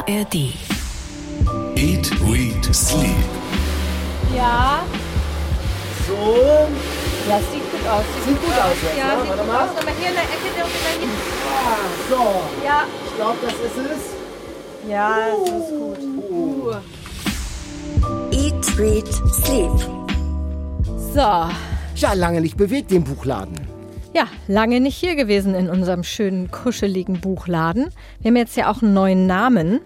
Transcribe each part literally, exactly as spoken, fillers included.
R D. Eat, Read, Sleep. Ja. So. Ja, es sieht gut aus. Sieht gut aus jetzt, Ja, ne? sieht Warte gut mal. aus. Aber hier in der Ecke dürfen wir hin. Ah, so. Ja. Ich glaube, das ist es. Ja, das ist gut. Uh. Eat, Read, Sleep. So. Ja, lange nicht bewegt, den Buchladen. Ja, lange nicht hier gewesen in unserem schönen, kuscheligen Buchladen. Wir haben jetzt ja auch einen neuen Namen.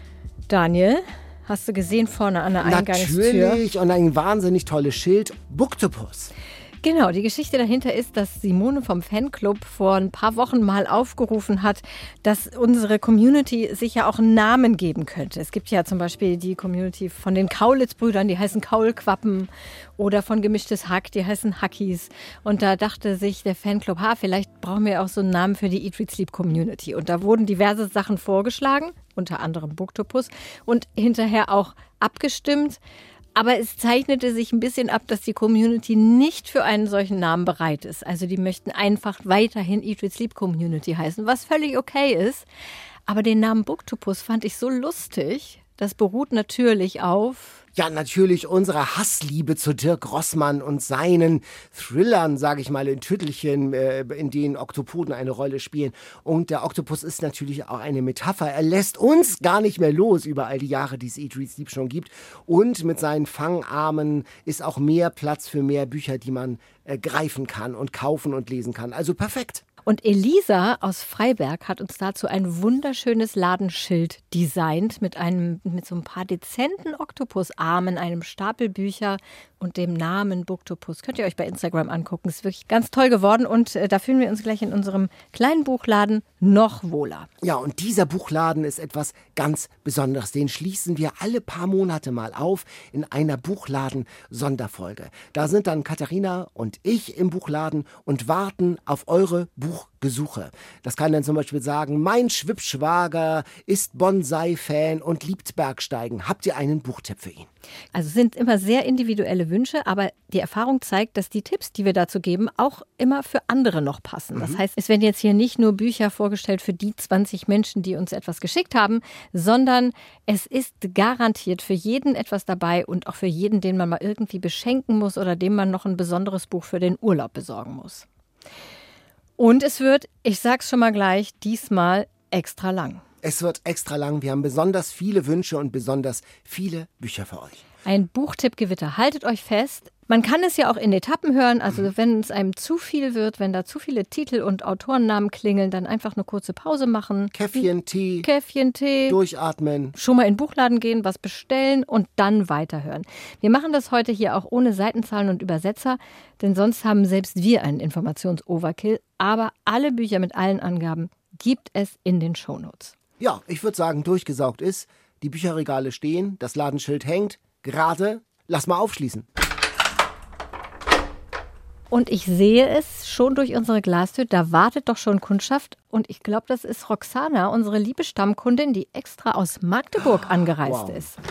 Daniel, hast du gesehen vorne an der Eingangstür? Natürlich, und ein wahnsinnig tolles Schild. Booktopus. Genau, die Geschichte dahinter ist, dass Simone vom Fanclub vor ein paar Wochen mal aufgerufen hat, dass unsere Community sich ja auch einen Namen geben könnte. Es gibt ja zum Beispiel die Community von den Kaulitz-Brüdern, die heißen Kaulquappen, oder von Gemischtes Hack, die heißen Hackies. Und da dachte sich der Fanclub, ha, vielleicht brauchen wir auch so einen Namen für die Eat, Read, Sleep Community. Und da wurden diverse Sachen vorgeschlagen, unter anderem Booktopus, und hinterher auch abgestimmt. Aber es zeichnete sich ein bisschen ab, dass die Community nicht für einen solchen Namen bereit ist. Also die möchten einfach weiterhin Eat, Read, Sleep Community heißen, was völlig okay ist. Aber den Namen Booktopus fand ich so lustig. Das beruht natürlich auf... Ja, natürlich unsere Hassliebe zu Dirk Rossmann und seinen Thrillern, sage ich mal, in Tüttelchen, äh, in denen Oktopoden eine Rolle spielen. Und der Oktopus ist natürlich auch eine Metapher. Er lässt uns gar nicht mehr los über all die Jahre, die es Eat, Read, Sleep schon gibt. Und mit seinen Fangarmen ist auch mehr Platz für mehr Bücher, die man äh, greifen kann und kaufen und lesen kann. Also perfekt. Und Elisa aus Freiberg hat uns dazu ein wunderschönes Ladenschild designt mit einem mit so ein paar dezenten Oktopusarmen, einem Stapel Bücher und dem Namen Booktopus. Könnt ihr euch bei Instagram angucken. Ist wirklich ganz toll geworden und äh, da fühlen wir uns gleich in unserem kleinen Buchladen noch wohler. Ja, und dieser Buchladen ist etwas ganz Besonderes. Den schließen wir alle paar Monate mal auf in einer Buchladen-Sonderfolge. Da sind dann Katharina und ich im Buchladen und warten auf eure Buchgesuche. Das kann dann zum Beispiel sagen, mein Schwippschwager ist Bonsai-Fan und liebt Bergsteigen. Habt ihr einen Buchtipp für ihn? Also es sind immer sehr individuelle Wünsche, aber die Erfahrung zeigt, dass die Tipps, die wir dazu geben, auch immer für andere noch passen. Das heißt, es werden jetzt hier nicht nur Bücher vorgestellt für die zwanzig Menschen, die uns etwas geschickt haben, sondern es ist garantiert für jeden etwas dabei und auch für jeden, den man mal irgendwie beschenken muss oder dem man noch ein besonderes Buch für den Urlaub besorgen muss. Und es wird, ich sag's schon mal gleich, diesmal extra lang. Es wird extra lang. Wir haben besonders viele Wünsche und besonders viele Bücher für euch. Ein Buchtippgewitter. Haltet euch fest. Man kann es ja auch in Etappen hören. Also wenn es einem zu viel wird, wenn da zu viele Titel und Autorennamen klingeln, dann einfach eine kurze Pause machen. Käffchen, Tee, Käffchen, Tee. durchatmen. Schon mal in den Buchladen gehen, was bestellen und dann weiterhören. Wir machen das heute hier auch ohne Seitenzahlen und Übersetzer, denn sonst haben selbst wir einen Informations-Overkill. Aber alle Bücher mit allen Angaben gibt es in den Shownotes. Ja, ich würde sagen, durchgesaugt ist. Die Bücherregale stehen, das Ladenschild hängt. Gerade, lass mal aufschließen. Und ich sehe es schon durch unsere Glastür, da wartet doch schon Kundschaft. Und ich glaube, das ist Roxana, unsere liebe Stammkundin, die extra aus Magdeburg angereist Wow. ist.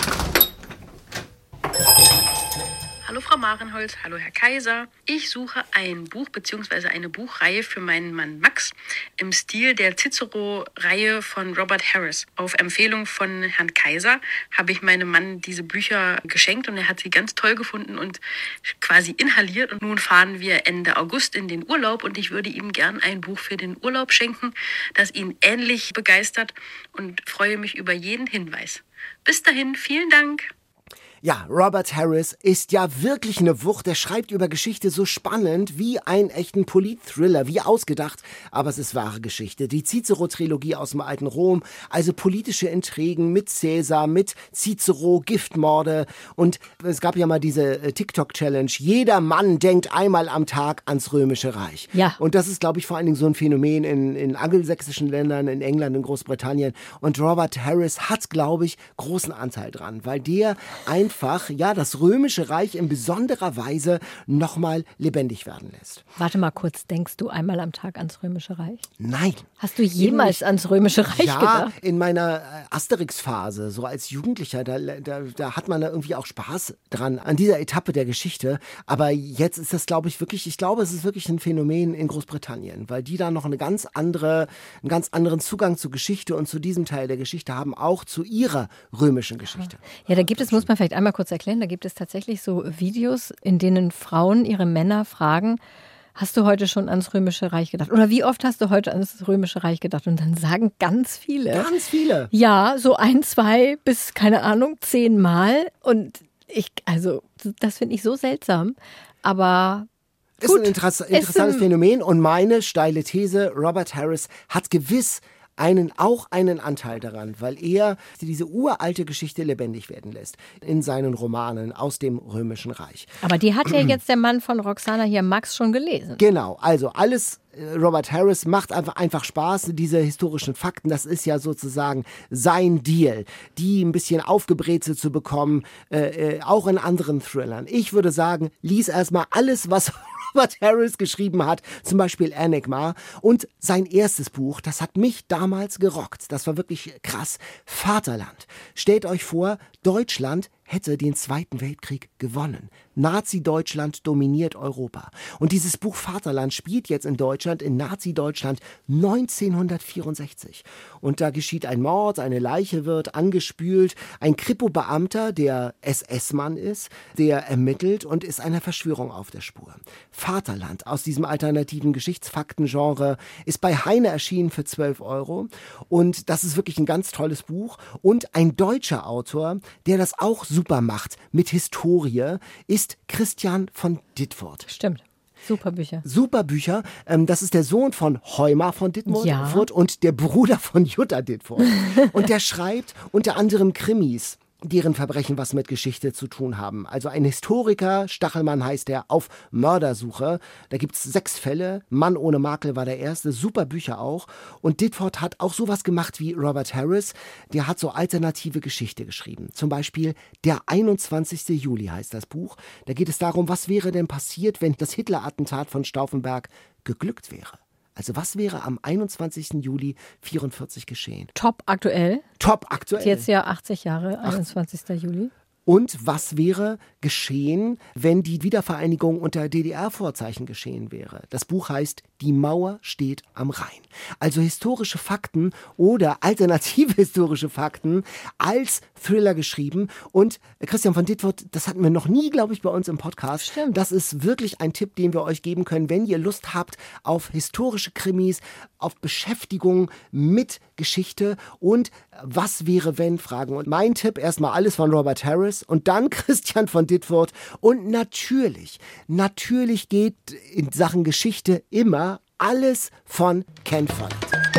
Hallo Frau Marenholz, hallo Herr Kaiser. Ich suche ein Buch bzw. eine Buchreihe für meinen Mann Max im Stil der Cicero-Reihe von Robert Harris. Auf Empfehlung von Herrn Kaiser habe ich meinem Mann diese Bücher geschenkt und er hat sie ganz toll gefunden und quasi inhaliert. Und nun fahren wir Ende August in den Urlaub und ich würde ihm gern ein Buch für den Urlaub schenken, das ihn ähnlich begeistert und freue mich über jeden Hinweis. Bis dahin, vielen Dank. Ja, Robert Harris ist ja wirklich eine Wucht. Er schreibt über Geschichte so spannend wie einen echten Polit-Thriller, wie ausgedacht. Aber es ist wahre Geschichte. Die Cicero-Trilogie aus dem alten Rom, also politische Intrigen mit Cäsar, mit Cicero, Giftmorde. Und es gab ja mal diese äh, TikTok-Challenge. Jeder Mann denkt einmal am Tag ans Römische Reich. Ja. Und das ist, glaube ich, vor allen Dingen so ein Phänomen in, in angelsächsischen Ländern, in England, in Großbritannien. Und Robert Harris hat, glaube ich, großen Anteil dran, weil der ein einfach ja das Römische Reich in besonderer Weise nochmal lebendig werden lässt. Warte mal kurz, denkst du einmal am Tag ans Römische Reich? Nein. Hast du jemals ans Römische Reich ja, gedacht? Ja, in meiner Asterix-Phase, so als Jugendlicher, da, da, da hat man da irgendwie auch Spaß dran, an dieser Etappe der Geschichte. Aber jetzt ist das, glaube ich, wirklich, ich glaube, es ist wirklich ein Phänomen in Großbritannien, weil die da noch eine ganz andere, einen ganz anderen Zugang zur Geschichte und zu diesem Teil der Geschichte haben, auch zu ihrer römischen Geschichte. Ja, da gibt es, muss man vielleicht einmal kurz erklären, da gibt es tatsächlich so Videos, in denen Frauen ihre Männer fragen, hast du heute schon ans Römische Reich gedacht? Oder wie oft hast du heute ans Römische Reich gedacht? Und dann sagen ganz viele. Ganz viele? Ja, so ein, zwei bis, keine Ahnung, zehn Mal. Und ich, also, das finde ich so seltsam. Aber ist gut, ein interess- interessantes ein Phänomen. Und meine steile These, Robert Harris hat gewiss einen, auch einen Anteil daran, weil er diese uralte Geschichte lebendig werden lässt in seinen Romanen aus dem Römischen Reich. Aber die hat ja jetzt der Mann von Roxana hier, Max, schon gelesen. Genau, also alles Robert Harris macht einfach, einfach Spaß, diese historischen Fakten, das ist ja sozusagen sein Deal, die ein bisschen aufgebrezelt zu bekommen, äh, äh, auch in anderen Thrillern. Ich würde sagen, lies erstmal alles, was Robert Harris geschrieben hat, zum Beispiel Enigma, und sein erstes Buch, das hat mich damals gerockt, das war wirklich krass, Vaterland. Stellt euch vor, Deutschland hätte den Zweiten Weltkrieg gewonnen. Nazi-Deutschland dominiert Europa. Und dieses Buch Vaterland spielt jetzt in Deutschland, in Nazi-Deutschland neunzehnhundertvierundsechzig. Und da geschieht ein Mord, eine Leiche wird angespült, ein Kripo-Beamter, der S S-Mann ist, der ermittelt und ist einer Verschwörung auf der Spur. Vaterland aus diesem alternativen Geschichtsfaktengenre ist bei Heine erschienen für zwölf Euro. Und das ist wirklich ein ganz tolles Buch. Und ein deutscher Autor, der das auch super macht mit Historie, ist Christian von Ditfurth. Stimmt. Super Bücher. Super Bücher. Ähm, das ist der Sohn von Heumar von Ditfurth Ja. und der Bruder von Jutta Ditfurth. Und der schreibt unter anderem Krimis, deren Verbrechen was mit Geschichte zu tun haben. Also ein Historiker, Stachelmann heißt er, auf Mördersuche. Da gibt es sechs Fälle. Mann ohne Makel war der erste. Super Bücher auch. Und Ditfurth hat auch sowas gemacht wie Robert Harris. Der hat so alternative Geschichte geschrieben. Zum Beispiel Der einundzwanzigste Juli heißt das Buch. Da geht es darum, was wäre denn passiert, wenn das Hitler-Attentat von Stauffenberg geglückt wäre. Also was wäre am einundzwanzigsten Juli vierundvierzig geschehen? Top aktuell. Top aktuell. Jetzt ja achtzig Jahre, einundzwanzigster Juli. Und was wäre geschehen, wenn die Wiedervereinigung unter D D R-Vorzeichen geschehen wäre? Das Buch heißt Die Mauer steht am Rhein. Also historische Fakten oder alternative historische Fakten als Thriller geschrieben. Und Christian von Ditfurth, das hatten wir noch nie, glaube ich, bei uns im Podcast. Stimmt. Das ist wirklich ein Tipp, den wir euch geben können, wenn ihr Lust habt auf historische Krimis, auf Beschäftigung mit Geschichte und was wäre wenn Fragen. Und mein Tipp, erstmal alles von Robert Harris und dann Christian von Ditfurth. Und natürlich, natürlich geht in Sachen Geschichte immer alles von Ken Follett.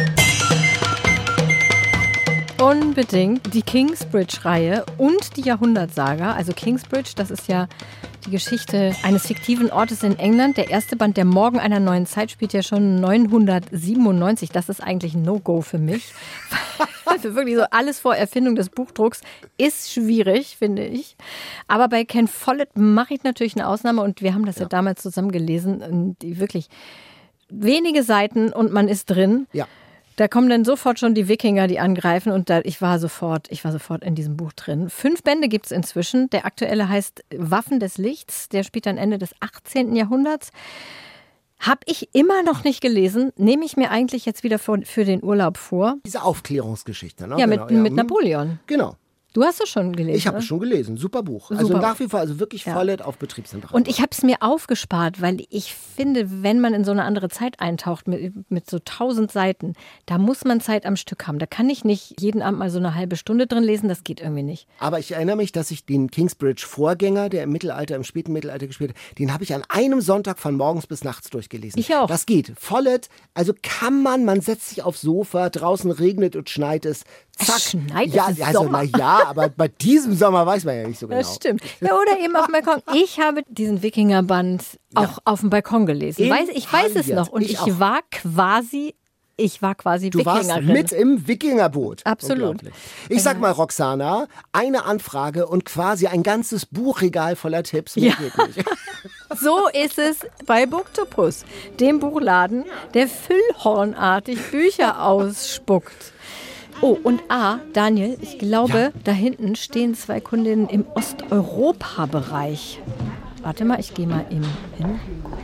Unbedingt die Kingsbridge-Reihe und die Jahrhundertsaga. Also Kingsbridge, das ist ja die Geschichte eines fiktiven Ortes in England. Der erste Band, Der Morgen einer neuen Zeit, spielt ja schon neunzehnhundertsiebenundneunzig. Das ist eigentlich ein No-Go für mich. Also wirklich so alles vor Erfindung des Buchdrucks ist schwierig, finde ich. Aber bei Ken Follett mache ich natürlich eine Ausnahme und wir haben das ja, ja damals zusammen gelesen. Und die wirklich wenige Seiten und man ist drin. Ja. Da kommen dann sofort schon die Wikinger, die angreifen und da, ich war sofort, ich war sofort in diesem Buch drin. Fünf Bände gibt es inzwischen. Der aktuelle heißt Waffen des Lichts. Der spielt dann Ende des achtzehnten Jahrhunderts. Habe ich immer noch nicht gelesen. Nehme ich mir eigentlich jetzt wieder für, für den Urlaub vor. Diese Aufklärungsgeschichte, ne? Ja, genau, mit, ja. mit Napoleon. Genau. Du hast es schon gelesen, Ich habe oder? es schon gelesen. Super Buch. Super. Also nach wie vor, also wirklich Ja. Follett auf Betriebszentrale. Und ich habe es mir aufgespart, weil ich finde, wenn man in so eine andere Zeit eintaucht mit, mit so tausend Seiten, da muss man Zeit am Stück haben. Da kann ich nicht jeden Abend mal so eine halbe Stunde drin lesen, das geht irgendwie nicht. Aber ich erinnere mich, dass ich den Kingsbridge-Vorgänger, der im Mittelalter, im späten Mittelalter gespielt hat, den habe ich an einem Sonntag von morgens bis nachts durchgelesen. Ich auch. Das geht. Follett, also kann man, man setzt sich aufs Sofa, draußen regnet und schneit es. Zack. Es schneit, ja, es ist also Sommer. na ja, aber bei diesem Sommer weiß man ja nicht so genau. Das stimmt. Ja, oder eben auf dem Balkon. Ich habe diesen Wikingerband auch auf dem Balkon gelesen. In Weiß, ich weiß es Harriet. noch. Und Ich ich, auch. war quasi Ich war quasi Du Wikingerin. warst mit im Wikingerboot. Absolut. Unglaublich. Ich sag mal, Roxana, eine Anfrage und quasi ein ganzes Buchregal voller Tipps. Mehr Ja. geht nicht. So ist es bei Booktopus, dem Buchladen, der füllhornartig Bücher ausspuckt. Oh, und A, Daniel, ich glaube, Ja. da hinten stehen zwei Kundinnen im Osteuropa-Bereich. Warte mal, ich gehe mal eben hin.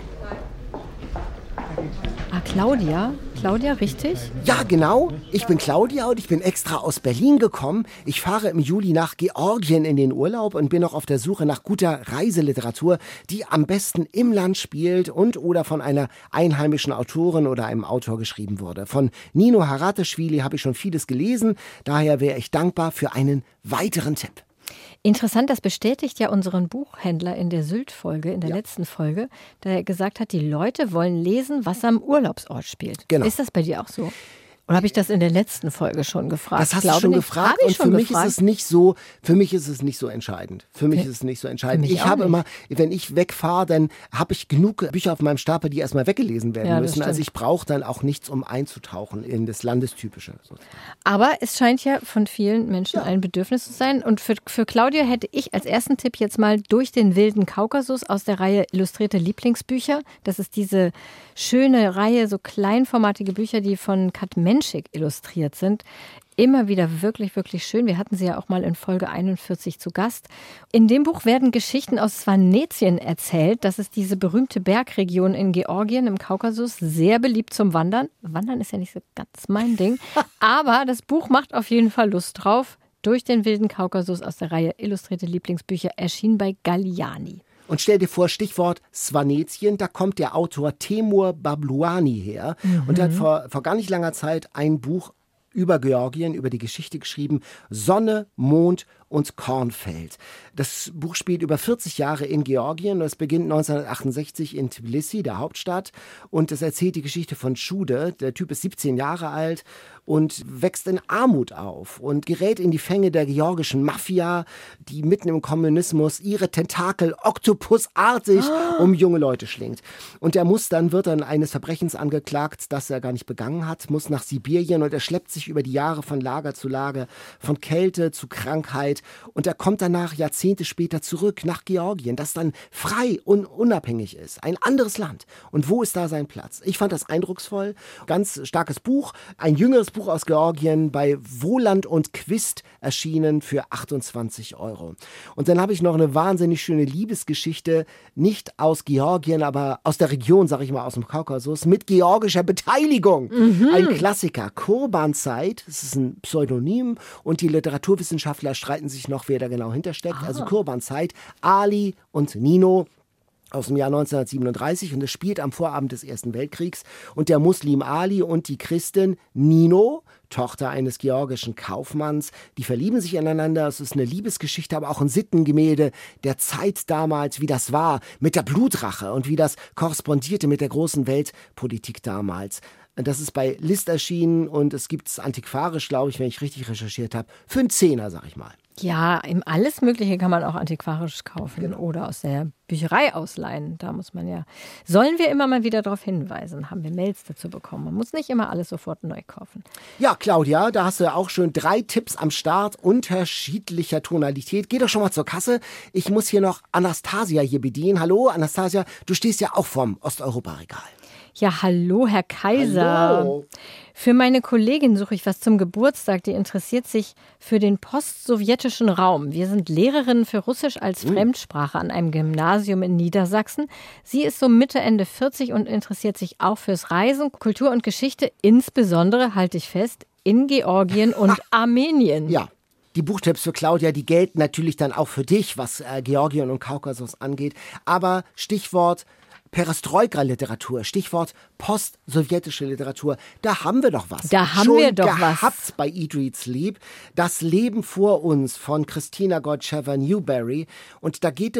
Ah, Claudia? Claudia, richtig? Ja, genau. Ich bin Claudia und ich bin extra aus Berlin gekommen. Ich fahre im Juli nach Georgien in den Urlaub und bin noch auf der Suche nach guter Reiseliteratur, die am besten im Land spielt und oder von einer einheimischen Autorin oder einem Autor geschrieben wurde. Von Nino Haratischvili habe ich schon vieles gelesen. Daher wäre ich dankbar für einen weiteren Tipp. Interessant, das bestätigt ja unseren Buchhändler in der Sylt-Folge, in der Ja. letzten Folge, der er gesagt hat, die Leute wollen lesen, was am Urlaubsort spielt. Genau. Ist das bei dir auch so? Oder habe ich das in der letzten Folge schon gefragt? Das hast Glaube du schon nicht. gefragt Habe ich und schon für mich gefragt? ist es nicht so, für mich ist es nicht so entscheidend. Für mich Für- ist es nicht so entscheidend. mich Ich auch habe nicht. immer, wenn ich wegfahre, dann habe ich genug Bücher auf meinem Stapel, die erstmal weggelesen werden Ja, das müssen. Also stimmt. ich brauche dann auch nichts, um einzutauchen in das Landestypische. sozusagen. Aber es scheint ja von vielen Menschen ein Bedürfnis zu sein. Und für, für Claudia hätte ich als ersten Tipp jetzt mal Durch den wilden Kaukasus aus der Reihe Illustrierte Lieblingsbücher. Das ist diese schöne Reihe, so kleinformatige Bücher, die von Kat Menschik illustriert sind. Immer wieder wirklich, wirklich schön. Wir hatten sie ja auch mal in Folge einundvierzig zu Gast. In dem Buch werden Geschichten aus Svanetien erzählt. Das ist diese berühmte Bergregion in Georgien im Kaukasus. Sehr beliebt zum Wandern. Wandern ist ja nicht so ganz mein Ding. Aber das Buch macht auf jeden Fall Lust drauf. Durch den wilden Kaukasus aus der Reihe Illustrierte Lieblingsbücher erschien bei Galliani. Und stell dir vor, Stichwort Svanetien, da kommt der Autor Temur Babluani her und der hat vor, vor gar nicht langer Zeit ein Buch über Georgien, über die Geschichte geschrieben, Sonne, Mond und Kornfeld. Das Buch spielt über vierzig Jahre in Georgien. Es beginnt neunzehnhundertachtundsechzig in Tbilisi, der Hauptstadt. Und es erzählt die Geschichte von Schude. Der Typ ist siebzehn Jahre alt und wächst in Armut auf und gerät in die Fänge der georgischen Mafia, die mitten im Kommunismus ihre Tentakel oktopusartig um junge Leute schlingt. Und er muss dann, wird dann eines Verbrechens angeklagt, das er gar nicht begangen hat, muss nach Sibirien und er schleppt sich über die Jahre von Lager zu Lager, von Kälte zu Krankheit und er kommt danach Jahrzehnte später zurück nach Georgien, das dann frei und unabhängig ist. Ein anderes Land. Und wo ist da sein Platz? Ich fand das eindrucksvoll. Ganz starkes Buch. Ein jüngeres Buch aus Georgien bei Wohland und Quist erschienen für achtundzwanzig Euro. Und dann habe ich noch eine wahnsinnig schöne Liebesgeschichte, nicht aus Georgien, aber aus der Region, sage ich mal, aus dem Kaukasus, mit georgischer Beteiligung. Mhm. Ein Klassiker, Kurbanzeit, das ist ein Pseudonym und die Literaturwissenschaftler streiten sich noch, wer da genau hintersteckt. Ah. Also Kurbanzeit, Ali und Nino aus dem Jahr neunzehnhundertsiebenunddreißig und es spielt am Vorabend des Ersten Weltkriegs und der Muslim Ali und die Christin Nino, Tochter eines georgischen Kaufmanns, die verlieben sich ineinander. Es ist eine Liebesgeschichte, aber auch ein Sittengemälde der Zeit damals, wie das war mit der Blutrache und wie das korrespondierte mit der großen Weltpolitik damals. Das ist bei List erschienen und es gibt es antiquarisch, glaube ich, wenn ich richtig recherchiert habe, für einen Zehner, sag ich mal. Ja, im alles Mögliche kann man auch antiquarisch kaufen genau. Oder aus der Bücherei ausleihen. Da muss man ja. Sollen wir immer mal wieder darauf hinweisen? Haben wir Mails dazu bekommen? Man muss nicht immer alles sofort neu kaufen. Ja, Claudia, da hast du auch schon drei Tipps am Start unterschiedlicher Tonalität. Geh doch schon mal zur Kasse. Ich muss hier noch Anastasia hier bedienen. Hallo, Anastasia, du stehst ja auch vorm Osteuropa-Regal. Ja, hallo, Herr Kaiser. Hallo. Für meine Kollegin suche ich was zum Geburtstag. Die interessiert sich für den postsowjetischen Raum. Wir sind Lehrerinnen für Russisch als mhm. Fremdsprache an einem Gymnasium in Niedersachsen. Sie ist so Mitte, Ende vierzig und interessiert sich auch fürs Reisen, Kultur und Geschichte, insbesondere, halte ich fest, in Georgien und Armenien. Ja. Die Buchtipps für Claudia, die gelten natürlich dann auch für dich, was äh, Georgien und Kaukasus angeht. Aber Stichwort Perestroika-Literatur, Stichwort post-sowjetische Literatur, da haben wir doch was. Da haben Schon wir doch gehabt was. Bei Eat, Read, Sleep. Das Leben vor uns von Christina Gottschewer Newberry. Und da geht es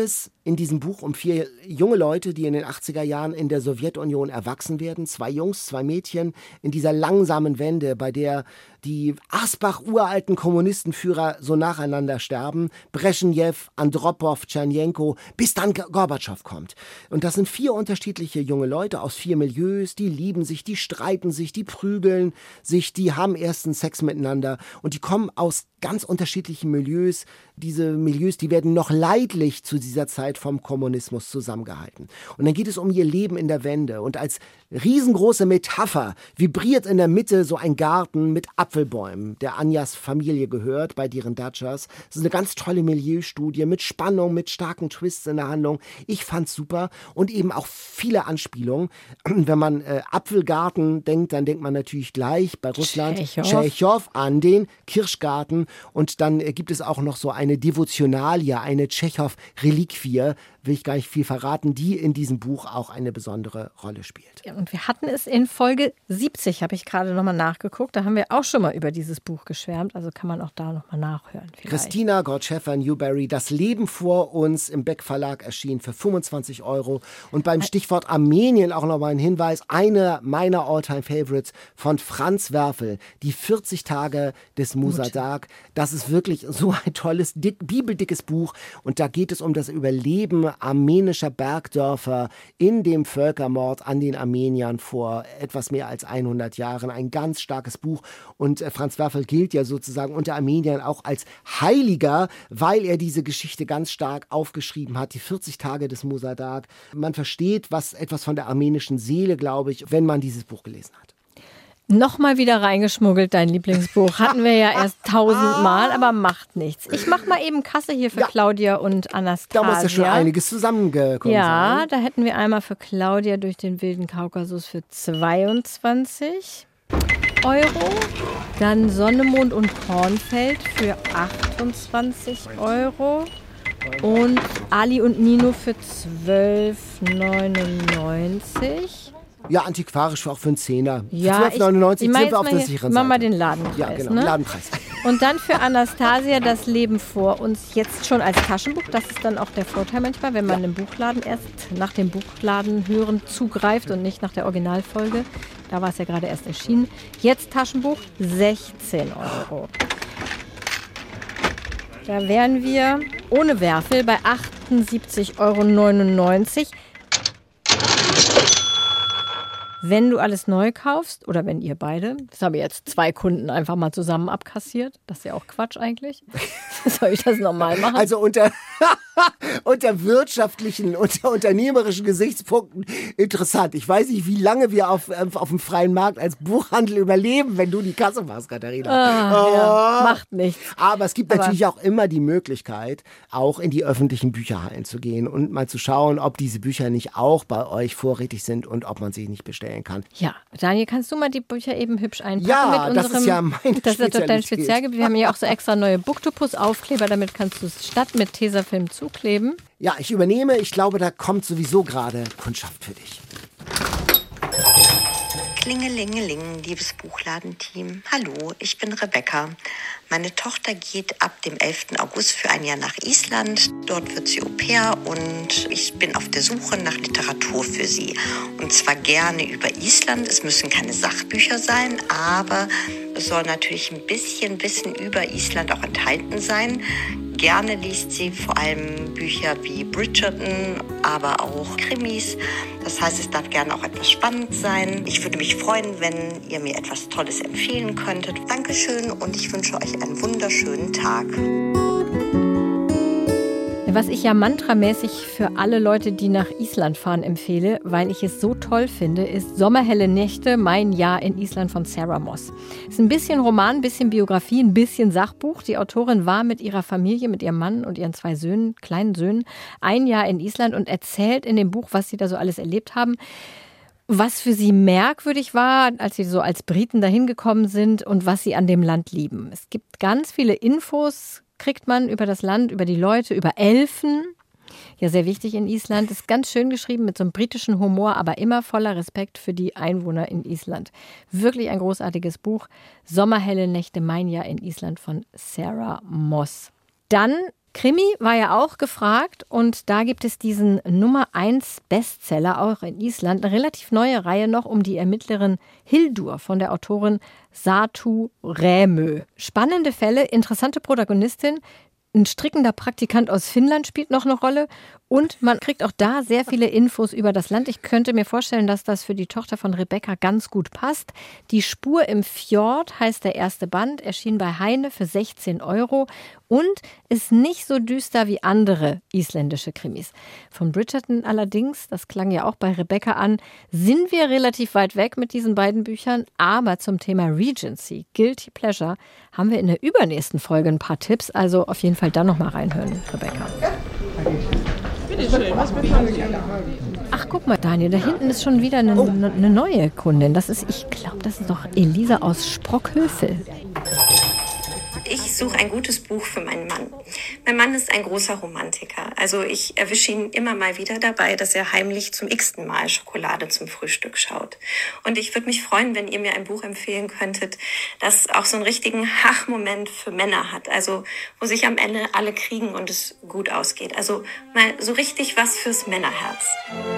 in diesem Buch um vier junge Leute, die in den achtziger Jahren in der Sowjetunion erwachsen werden. Zwei Jungs, zwei Mädchen in dieser langsamen Wende, bei der die Asbach-uralten Kommunistenführer so nacheinander sterben. Breschnew, Andropow, Tschernjenko, bis dann Gorbatschow kommt. Und das sind vier unterschiedliche junge Leute aus vier Milieus, die lieben sich, die streiten sich, die prügeln sich, die haben ersten Sex miteinander und die kommen aus ganz unterschiedlichen Milieus. Diese Milieus, die werden noch leidlich zu dieser Zeit vom Kommunismus zusammengehalten. Und dann geht es um ihr Leben in der Wende. Und als riesengroße Metapher vibriert in der Mitte so ein Garten mit Apfelbäumen, der Anjas Familie gehört, bei deren Dachas. Das ist eine ganz tolle Milieustudie mit Spannung, mit starken Twists in der Handlung. Ich fand's super und eben auch viele Anspielungen. Wenn man äh, Apfelgarten denkt, dann denkt man natürlich gleich bei Russland Tschechow. Tschechow an den Kirschgarten. Und dann äh, gibt es auch noch so eine Devotionalie, eine Tschechow-Reliquie, will ich gar nicht viel verraten, die in diesem Buch auch eine besondere Rolle spielt. Ja, und wir hatten es in Folge siebzig, habe ich gerade nochmal nachgeguckt. Da haben wir auch schon mal über dieses Buch geschwärmt. Also kann man auch da nochmal nachhören. Vielleicht. Christina Gortschefer-Newberry, Das Leben vor uns, im Beck Verlag erschienen für fünfundzwanzig Euro. Und beim Stichwort Armenien auch nochmal ein Hinweis. Eine meiner All-Time-Favorites von Franz Werfel, die vierzig Tage des Musadag. Das ist wirklich so ein tolles, dick, bibeldickes Buch. Und da geht es um das Überleben armenischer Bergdörfer in dem Völkermord an den Armeniern vor etwas mehr als hundert Jahren. Ein ganz starkes Buch. Und äh, Franz Werfel gilt ja sozusagen unter Armeniern auch als Heiliger, weil er diese Geschichte ganz stark aufgeschrieben hat. Die vierzig Tage des Musadag. Man versteht was etwas von der armenischen Seele, glaube ich, wenn man dieses Buch gelesen hat. Nochmal wieder reingeschmuggelt, dein Lieblingsbuch. Hatten wir ja erst tausendmal, aber macht nichts. Ich mach mal eben Kasse hier für Ja. Claudia und Anastasia. Da muss ja schon einiges zusammengekommen Ja, sein. da hätten wir einmal für Claudia durch den wilden Kaukasus für zweiundzwanzig Euro. Dann Sonne, Mond und Kornfeld für achtundzwanzig Euro. Und Ali und Nino für zwölf neunundneunzig. Ja, antiquarisch war auch für einen Zehner. Ja, für zwölf neunundneunzig ich, ich sind wir auf mach der jetzt sicheren mal, Seite. mal den Ladenpreis. Ja, genau, ne? Ladenpreis. Und dann für Anastasia Das Leben vor uns, jetzt schon als Taschenbuch. Das ist dann auch der Vorteil manchmal, wenn man im Buchladen erst nach dem Buchladen hören zugreift und nicht nach der Originalfolge. Da war es ja gerade erst erschienen. Jetzt Taschenbuch, sechzehn Euro. Da wären wir ohne Werfel bei achtundsiebzig Euro neunundneunzig. Wenn du alles neu kaufst, oder wenn ihr beide, das habe ich jetzt zwei Kunden einfach mal zusammen abkassiert. Das ist ja auch Quatsch eigentlich. Soll ich das nochmal machen? Also unter, unter wirtschaftlichen, unter unternehmerischen Gesichtspunkten interessant. Ich weiß nicht, wie lange wir auf, auf dem freien Markt als Buchhandel überleben, wenn du die Kasse machst, Katharina. Ah, oh. ja, macht nichts. Aber es gibt Aber natürlich auch immer die Möglichkeit, auch in die öffentlichen Bücherhallen zu gehen und mal zu schauen, ob diese Bücher nicht auch bei euch vorrätig sind und ob man sie nicht bestellen kann. Ja, Daniel, kannst du mal die Bücher eben hübsch einpacken? Ja, mit das unserem, ist ja meine Das ist ja dein Spezialität. Spezialgebiet. Wir haben ja auch so extra neue Booktopus-Aufkleber, damit kannst du es statt mit Tesafilm zukleben. Ja, ich übernehme. Ich glaube, da kommt sowieso gerade Kundschaft für dich. Klingelingeling, liebes Buchladenteam. Hallo, ich bin Rebecca. Meine Tochter geht ab dem elften August für ein Jahr nach Island. Dort wird sie Au-pair und ich bin auf der Suche nach Literatur für sie. Und zwar gerne über Island. Es müssen keine Sachbücher sein, aber es soll natürlich ein bisschen Wissen über Island auch enthalten sein. Gerne liest sie vor allem Bücher wie Bridgerton, aber auch Krimis. Das heißt, es darf gerne auch etwas spannend sein. Ich würde mich freuen, wenn ihr mir etwas Tolles empfehlen könntet. Dankeschön und ich wünsche euch einen wunderschönen Tag. Was ich ja mantramäßig für alle Leute, die nach Island fahren, empfehle, weil ich es so toll finde, ist Sommerhelle Nächte, mein Jahr in Island von Sarah Moss. Ist ein bisschen Roman, ein bisschen Biografie, ein bisschen Sachbuch. Die Autorin war mit ihrer Familie, mit ihrem Mann und ihren zwei Söhnen, kleinen Söhnen, ein Jahr in Island und erzählt in dem Buch, was sie da so alles erlebt haben. Was für sie merkwürdig war, als sie so als Briten dahin gekommen sind und was sie an dem Land lieben. Es gibt ganz viele Infos, kriegt man über das Land, über die Leute, über Elfen. Ja, sehr wichtig in Island. Ist ganz schön geschrieben mit so einem britischen Humor, aber immer voller Respekt für die Einwohner in Island. Wirklich ein großartiges Buch. Sommerhelle Nächte, mein Jahr in Island von Sarah Moss. Dann Krimi war ja auch gefragt und da gibt es diesen Nummer eins Bestseller, auch in Island, eine relativ neue Reihe noch um die Ermittlerin Hildur von der Autorin Satu Rämö. Spannende Fälle, interessante Protagonistin, ein strickender Praktikant aus Finnland spielt noch eine Rolle und man kriegt auch da sehr viele Infos über das Land. Ich könnte mir vorstellen, dass das für die Tochter von Rebecca ganz gut passt. Die Spur im Fjord heißt der erste Band, erschien bei Heine für sechzehn Euro und ist nicht so düster wie andere isländische Krimis. Von Bridgerton allerdings, das klang ja auch bei Rebecca an, sind wir relativ weit weg mit diesen beiden Büchern. Aber zum Thema Regency, Guilty Pleasure, haben wir in der übernächsten Folge ein paar Tipps. Also auf jeden Fall da noch mal reinhören, Rebecca. Ach, guck mal, Daniel, da hinten ist schon wieder eine, eine neue Kundin. Das ist, ich glaube, das ist doch Elisa aus Sprockhövel. Ich suche ein gutes Buch für meinen Mann. Mein Mann ist ein großer Romantiker. Also ich erwische ihn immer mal wieder dabei, dass er heimlich zum x-ten Mal Schokolade zum Frühstück schaut. Und ich würde mich freuen, wenn ihr mir ein Buch empfehlen könntet, das auch so einen richtigen Hach-Moment für Männer hat. Also wo sich am Ende alle kriegen und es gut ausgeht. Also mal so richtig was fürs Männerherz.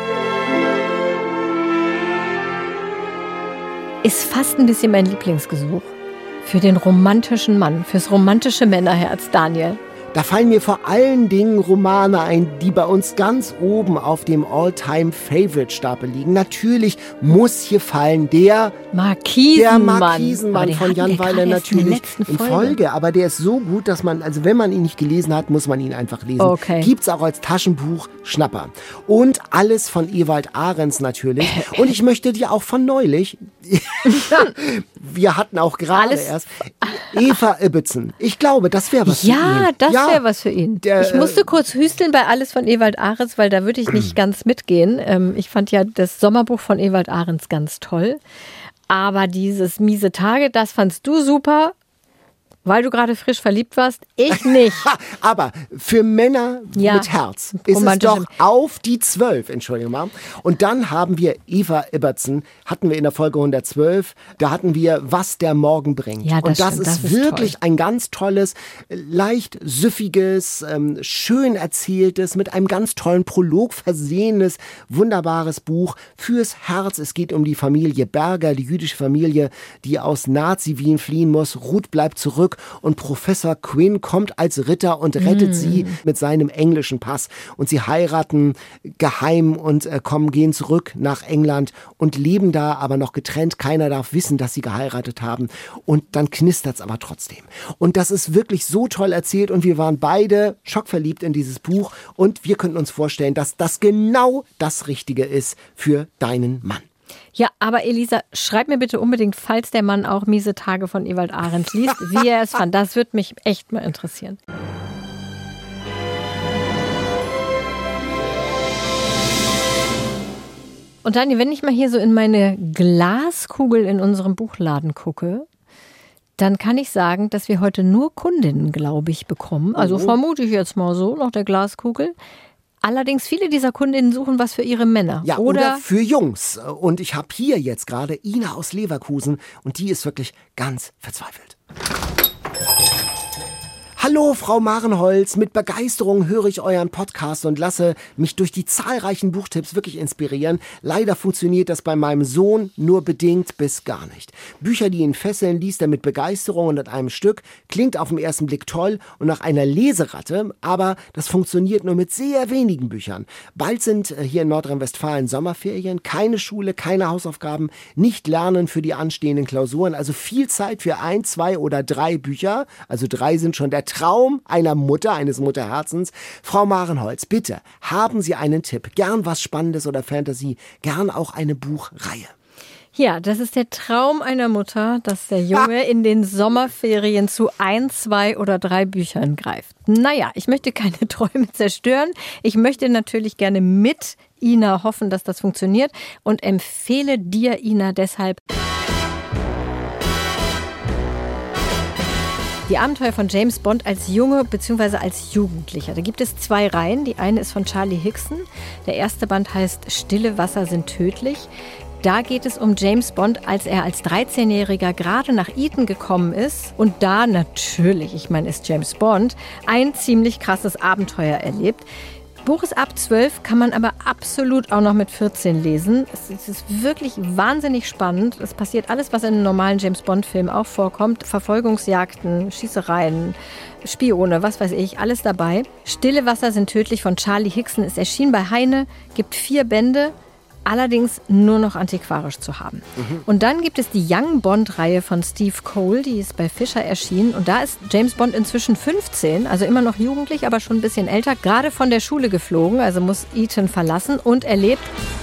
Ist fast ein bisschen mein Lieblingsgesuch. Für den romantischen Mann, fürs romantische Männerherz, Daniel. Da fallen mir vor allen Dingen Romane ein, die bei uns ganz oben auf dem All-Time-Favorite-Stapel liegen. Natürlich muss hier fallen der Markisenmann, der Markisenmann von Jan Weiler natürlich in, in Folge. Folge. Aber der ist so gut, dass man, also wenn man ihn nicht gelesen hat, muss man ihn einfach lesen. Okay. Gibt's auch als Taschenbuch, Schnapper. Und alles von Ewald Ahrens natürlich. Und ich möchte dir auch von neulich, wir hatten auch gerade erst, Eva Ibbotson. Ich glaube, das wäre was ja, für ihn. Das ja, das wäre was für ihn. Der, ich musste kurz hüsteln bei alles von Ewald Ahrens, weil da würde ich nicht ganz mitgehen. Ähm, ich fand ja das Sommerbuch von Ewald Ahrens ganz toll. Aber dieses miese Tage, das fandst du super, weil du gerade frisch verliebt warst. Ich nicht. Aber für Männer ja, mit Herz ist es doch auf die zwölf, Entschuldigung mal. Und dann haben wir Eva Ibbotson, hatten wir in der Folge hundertzwölf, da hatten wir Was der Morgen bringt. Ja, das Und das stimmt, ist, das ist wirklich toll. ein ganz tolles, leicht süffiges, ähm, schön erzähltes, mit einem ganz tollen Prolog versehenes, wunderbares Buch fürs Herz. Es geht um die Familie Berger, die jüdische Familie, die aus Nazi-Wien fliehen muss. Ruth bleibt zurück. Und Professor Quinn kommt als Ritter und rettet mm. sie mit seinem englischen Pass. Und sie heiraten geheim und äh, kommen, gehen zurück nach England und leben da, aber noch getrennt. Keiner darf wissen, dass sie geheiratet haben. Und dann knistert's aber trotzdem. Und das ist wirklich so toll erzählt. Und wir waren beide schockverliebt in dieses Buch. Und wir könnten uns vorstellen, dass das genau das Richtige ist für deinen Mann. Ja, aber Elisa, schreib mir bitte unbedingt, falls der Mann auch miese Tage von Ewald Ahrens liest, wie er es fand. Das würde mich echt mal interessieren. Und Dani, wenn ich mal hier so in meine Glaskugel in unserem Buchladen gucke, dann kann ich sagen, dass wir heute nur Kundinnen, glaube ich, bekommen. Also oh. vermute ich jetzt mal so, nach der Glaskugel. Allerdings viele dieser Kundinnen suchen was für ihre Männer. Ja, oder, oder für Jungs. Und ich habe hier jetzt gerade Ina aus Leverkusen und die ist wirklich ganz verzweifelt. Hallo, Frau Marenholz, mit Begeisterung höre ich euren Podcast und lasse mich durch die zahlreichen Buchtipps wirklich inspirieren. Leider funktioniert das bei meinem Sohn nur bedingt bis gar nicht. Bücher, die ihn fesseln, liest er mit Begeisterung und an einem Stück. Klingt auf den ersten Blick toll und nach einer Leseratte, aber das funktioniert nur mit sehr wenigen Büchern. Bald sind hier in Nordrhein-Westfalen Sommerferien, keine Schule, keine Hausaufgaben, nicht lernen für die anstehenden Klausuren, also viel Zeit für ein, zwei oder drei Bücher, also drei sind schon der Traum einer Mutter, eines Mutterherzens. Frau Marenholz, bitte, haben Sie einen Tipp? Gern was Spannendes oder Fantasy, gern auch eine Buchreihe. Ja, das ist der Traum einer Mutter, dass der Junge in den Sommerferien zu ein, zwei oder drei Büchern greift. Naja, ich möchte keine Träume zerstören. Ich möchte natürlich gerne mit Ina hoffen, dass das funktioniert und empfehle dir, Ina, deshalb die Abenteuer von James Bond als Junge bzw. als Jugendlicher. Da gibt es zwei Reihen. Die eine ist von Charlie Higson. Der erste Band heißt Stille Wasser sind tödlich. Da geht es um James Bond, als er als dreizehnjähriger gerade nach Eton gekommen ist und da natürlich, ich meine, ist James Bond, ein ziemlich krasses Abenteuer erlebt. Buch ist ab zwölf, kann man aber absolut auch noch mit vierzehn lesen. Es ist wirklich wahnsinnig spannend. Es passiert alles, was in einem normalen James-Bond-Film auch vorkommt. Verfolgungsjagden, Schießereien, Spione, was weiß ich, alles dabei. Stille Wasser sind tödlich von Charlie Hickson. Es erschien bei Heine, gibt vier Bände. Allerdings nur noch antiquarisch zu haben. Mhm. Und dann gibt es die Young Bond-Reihe von Steve Cole, die ist bei Fischer erschienen. Und da ist James Bond inzwischen fünfzehn, also immer noch jugendlich, aber schon ein bisschen älter. Gerade von der Schule geflogen, also muss Eton verlassen und erlebt,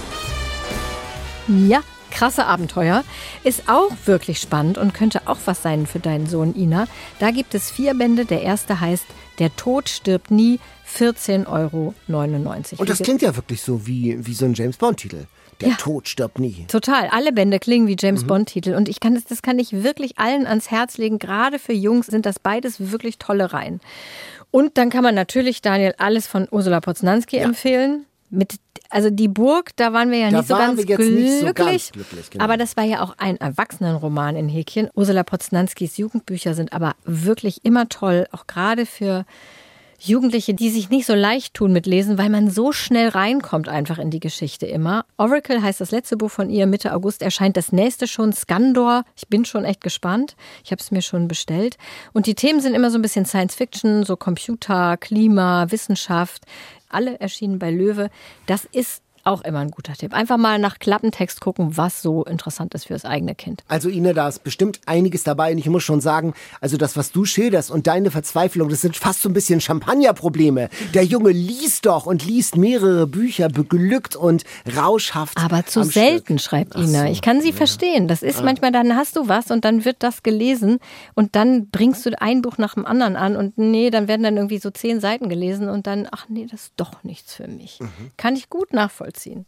ja, krasse Abenteuer. Ist auch wirklich spannend und könnte auch was sein für deinen Sohn Ina. Da gibt es vier Bände. Der erste heißt Der Tod stirbt nie, vierzehn Euro neunundneunzig. Und das klingt ja wirklich so wie, wie so ein James-Bond-Titel. Der ja. Tod stirbt nie. Total. Alle Bände klingen wie James-Bond-Titel. Und ich kann das, das kann ich wirklich allen ans Herz legen. Gerade für Jungs sind das beides wirklich tolle Reihen. Und dann kann man natürlich, Daniel, alles von Ursula Poznanski ja. empfehlen. Mit, also die Burg, da waren wir ja da nicht, so ganz, glücklich, nicht so ganz glücklich. Genau. Aber das war ja auch ein Erwachsenenroman in Häkchen. Ursula Poznanskis Jugendbücher sind aber wirklich immer toll. Auch gerade für Jugendliche, die sich nicht so leicht tun mit Lesen, weil man so schnell reinkommt einfach in die Geschichte immer. Oracle heißt das letzte Buch von ihr. Mitte August erscheint das nächste schon, Skandor. Ich bin schon echt gespannt. Ich habe es mir schon bestellt. Und die Themen sind immer so ein bisschen Science-Fiction, so Computer, Klima, Wissenschaft. Alle erschienen bei Löwe. Das ist auch immer ein guter Tipp. Einfach mal nach Klappentext gucken, was so interessant ist für das eigene Kind. Also Ina, da ist bestimmt einiges dabei. Und ich muss schon sagen, also das, was du schilderst und deine Verzweiflung, das sind fast so ein bisschen Champagnerprobleme. Der Junge liest doch und liest mehrere Bücher, beglückt und rauschhaft. Aber zu selten, Stück. Schreibt Ina. So, ich kann sie ja. verstehen. Das ist ja. manchmal, dann hast du was und dann wird das gelesen und dann bringst du ein Buch nach dem anderen an und nee, dann werden dann irgendwie so zehn Seiten gelesen und dann, ach nee, das ist doch nichts für mich. Mhm. Kann ich gut nachvollziehen. Ziehen.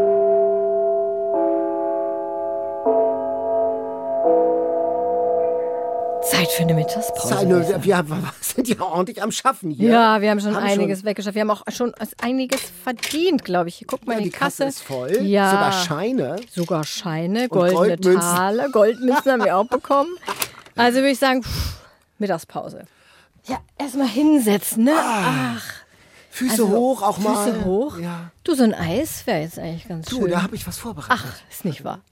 Zeit für eine Mittagspause. Zeit, wir, wir sind ja ordentlich am Schaffen hier. Ja, wir haben schon haben einiges schon weggeschafft. Wir haben auch schon einiges verdient, glaube ich. Guck mal, ja, die, die Kasse. Kasse ist voll. Ja. Sogar Scheine. Sogar Scheine, goldene Goldmünzen. Taler, Goldmünzen haben wir auch bekommen. Also würde ich sagen, pff, Mittagspause. Ja, erstmal hinsetzen, ne? Ach. Füße also, hoch auch mal. Füße hoch? Ja. Du, so ein Eis wäre jetzt eigentlich ganz du, schön. Du, da habe ich was vorbereitet. Ach, ist nicht wahr.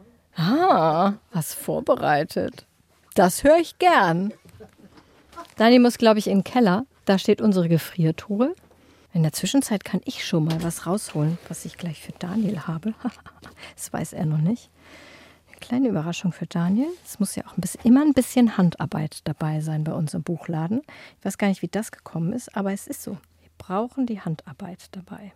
Ah, was vorbereitet. Das höre ich gern. Dani muss, glaube ich, in den Keller. Da steht unsere Gefriertruhe. In der Zwischenzeit kann ich schon mal was rausholen, was ich gleich für Daniel habe. Das weiß er noch nicht. Eine kleine Überraschung für Daniel. Es muss ja auch ein bisschen, immer ein bisschen Handarbeit dabei sein bei uns im Buchladen. Ich weiß gar nicht, wie das gekommen ist, aber es ist so. Brauchen die Handarbeit dabei.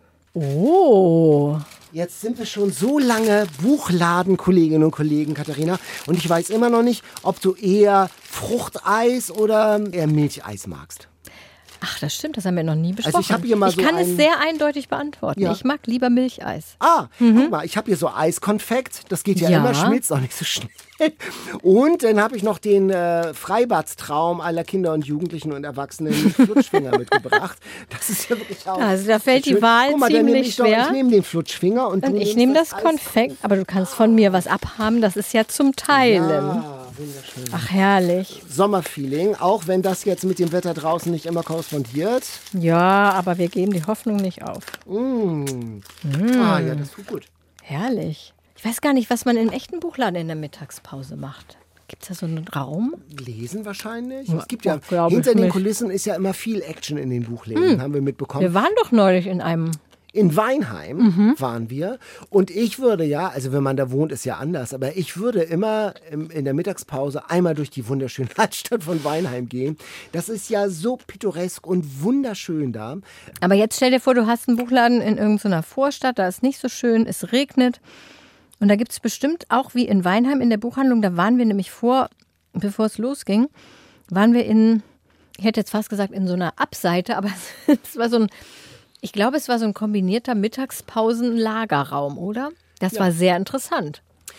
Oh. Jetzt sind wir schon so lange Buchladen-Kolleginnen und Kollegen, Katharina. Und ich weiß immer noch nicht, ob du eher Fruchteis oder eher Milcheis magst. Ach, das stimmt, das haben wir noch nie besprochen. Also ich habe hier mal ich so kann ein... es sehr eindeutig beantworten. Ja. Ich mag lieber Milcheis. Ah, mhm. guck mal, ich habe hier so Eiskonfekt. Das geht ja, ja immer, schmilzt auch nicht so schnell. Und dann habe ich noch den äh, Freibadstraum aller Kinder und Jugendlichen und Erwachsenen mit Flutschfinger mitgebracht. Das ist ja wirklich auch... Also da fällt die Wahl guck mal, ziemlich ich schwer. Doch, ich nehme den Flutschfinger und, und du ich nehme das, das Konfekt. Aber du kannst von mir was abhaben. Das ist ja zum Teilen. Ja. Wunderschön. Ach, herrlich. Sommerfeeling, auch wenn das jetzt mit dem Wetter draußen nicht immer korrespondiert. Ja, aber wir geben die Hoffnung nicht auf. Mm. Mm. Ah, ja, das tut gut. Herrlich. Ich weiß gar nicht, was man im echten Buchladen in der Mittagspause macht. Gibt es da so einen Raum? Lesen wahrscheinlich. Ja, es gibt ja, hinter den nicht. Kulissen ist ja immer viel Action in den Buchläden, hm. haben wir mitbekommen. Wir waren doch neulich in einem... In Weinheim mhm. waren wir und ich würde ja, also wenn man da wohnt, ist ja anders, aber ich würde immer in der Mittagspause einmal durch die wunderschöne Altstadt von Weinheim gehen. Das ist ja so pittoresk und wunderschön da. Aber jetzt stell dir vor, du hast einen Buchladen in irgendeiner Vorstadt, da ist nicht so schön, es regnet und da gibt es bestimmt auch wie in Weinheim in der Buchhandlung, da waren wir nämlich vor, bevor es losging, waren wir in, ich hätte jetzt fast gesagt in so einer Abseite, aber es war so ein... Ich glaube, es war so ein kombinierter Mittagspausen-Lagerraum, oder? Das ja. war sehr interessant.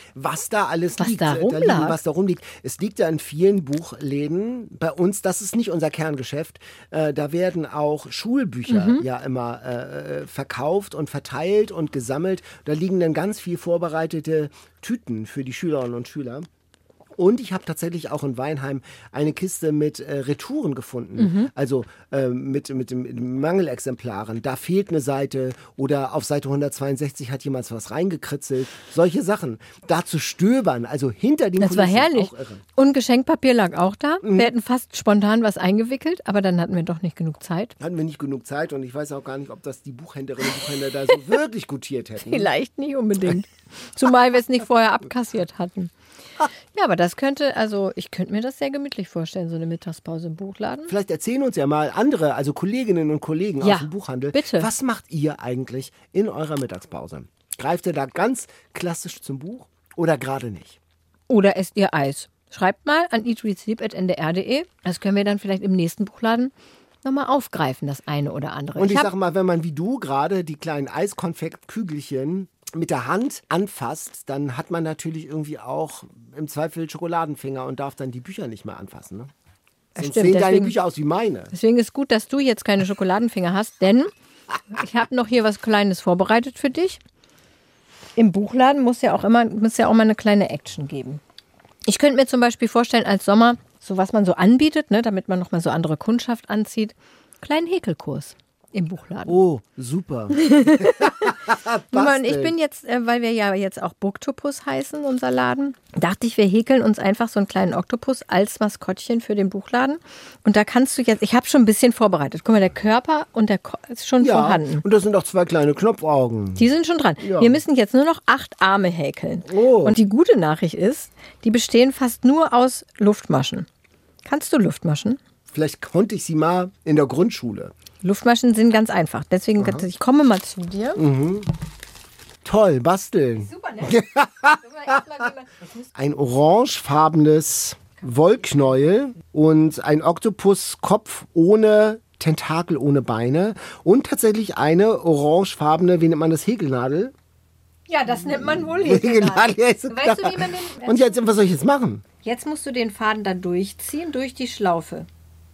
was da alles was liegt. Da da liegen, rumlag. was da rumliegt. Es liegt ja in vielen Buchläden. Bei uns, das ist nicht unser Kerngeschäft. Äh, da werden auch Schulbücher Mhm. ja immer äh, verkauft und verteilt und gesammelt. Da liegen dann ganz viel vorbereitete Tüten für die Schülerinnen und Schüler. Und ich habe tatsächlich auch in Weinheim eine Kiste mit äh, Retouren gefunden. Mhm. Also äh, mit, mit, mit Mangelexemplaren. Da fehlt eine Seite oder auf Seite hundertzweiundsechzig hat jemand was reingekritzelt. Solche Sachen. Da zu stöbern, also hinter dem Das war herrlich. Auch irre. Und Geschenkpapier lag auch da. Mhm. Wir hätten fast spontan was eingewickelt, aber dann hatten wir doch nicht genug Zeit. Hatten wir nicht genug Zeit und ich weiß auch gar nicht, ob das die Buchhändlerinnen und Buchhändler da so wirklich gutiert hätten. Vielleicht nicht unbedingt. Zumal wir es nicht vorher abkassiert hatten. Ja, aber das könnte, also ich könnte mir das sehr gemütlich vorstellen, so eine Mittagspause im Buchladen. Vielleicht erzählen uns ja mal andere, also Kolleginnen und Kollegen Ja, aus dem Buchhandel, bitte. was macht ihr eigentlich in eurer Mittagspause? Greift ihr da ganz klassisch zum Buch oder gerade nicht? Oder esst ihr Eis? Schreibt mal an eat read sleep at n d r punkt d e. Das können wir dann vielleicht im nächsten Buchladen nochmal aufgreifen, das eine oder andere. Und ich, hab- sag mal, wenn man wie du gerade die kleinen Eiskonfektkügelchen mit der Hand anfasst, dann hat man natürlich irgendwie auch im Zweifel Schokoladenfinger und darf dann die Bücher nicht mehr anfassen. Ne? Sonst stimmt, sehen deine deswegen- Bücher aus wie meine. Deswegen ist gut, dass du jetzt keine Schokoladenfinger hast, denn ich habe noch hier was Kleines vorbereitet für dich. Im Buchladen muss ja auch immer, muss ja auch mal eine kleine Action geben. Ich könnte mir zum Beispiel vorstellen, als Sommer, so was man so anbietet, ne, damit man nochmal so andere Kundschaft anzieht, kleinen Häkelkurs im Buchladen. Oh, super. Nummer, und ich Basteln. bin jetzt, äh, weil wir ja jetzt auch Booktopus heißen, unser Laden, dachte ich, wir häkeln uns einfach so einen kleinen Oktopus als Maskottchen für den Buchladen. Und da kannst du jetzt, ich habe schon ein bisschen vorbereitet. Guck mal, der Körper und der Ko- ist schon Ja, vorhanden. und das sind auch zwei kleine Knopfaugen. Die sind schon dran. Ja. Wir müssen jetzt nur noch acht Arme häkeln. Oh. Und die gute Nachricht ist, die bestehen fast nur aus Luftmaschen. Kannst du Luftmaschen? Vielleicht konnte ich sie mal in der Grundschule. Luftmaschen sind ganz einfach. Deswegen, ich komme mal zu dir. Toll, basteln. Super, ne? Ein orangefarbenes Wollknäuel und ein Oktopuskopf ohne Tentakel, ohne Beine und tatsächlich eine orangefarbene, wie nennt man das, Häkelnadel? Ja, das nennt man wohl Häkelnadel, ja, ist Weißt du, klar. wie man den... Und jetzt, was soll ich jetzt machen? Jetzt musst du den Faden da durchziehen, durch die Schlaufe.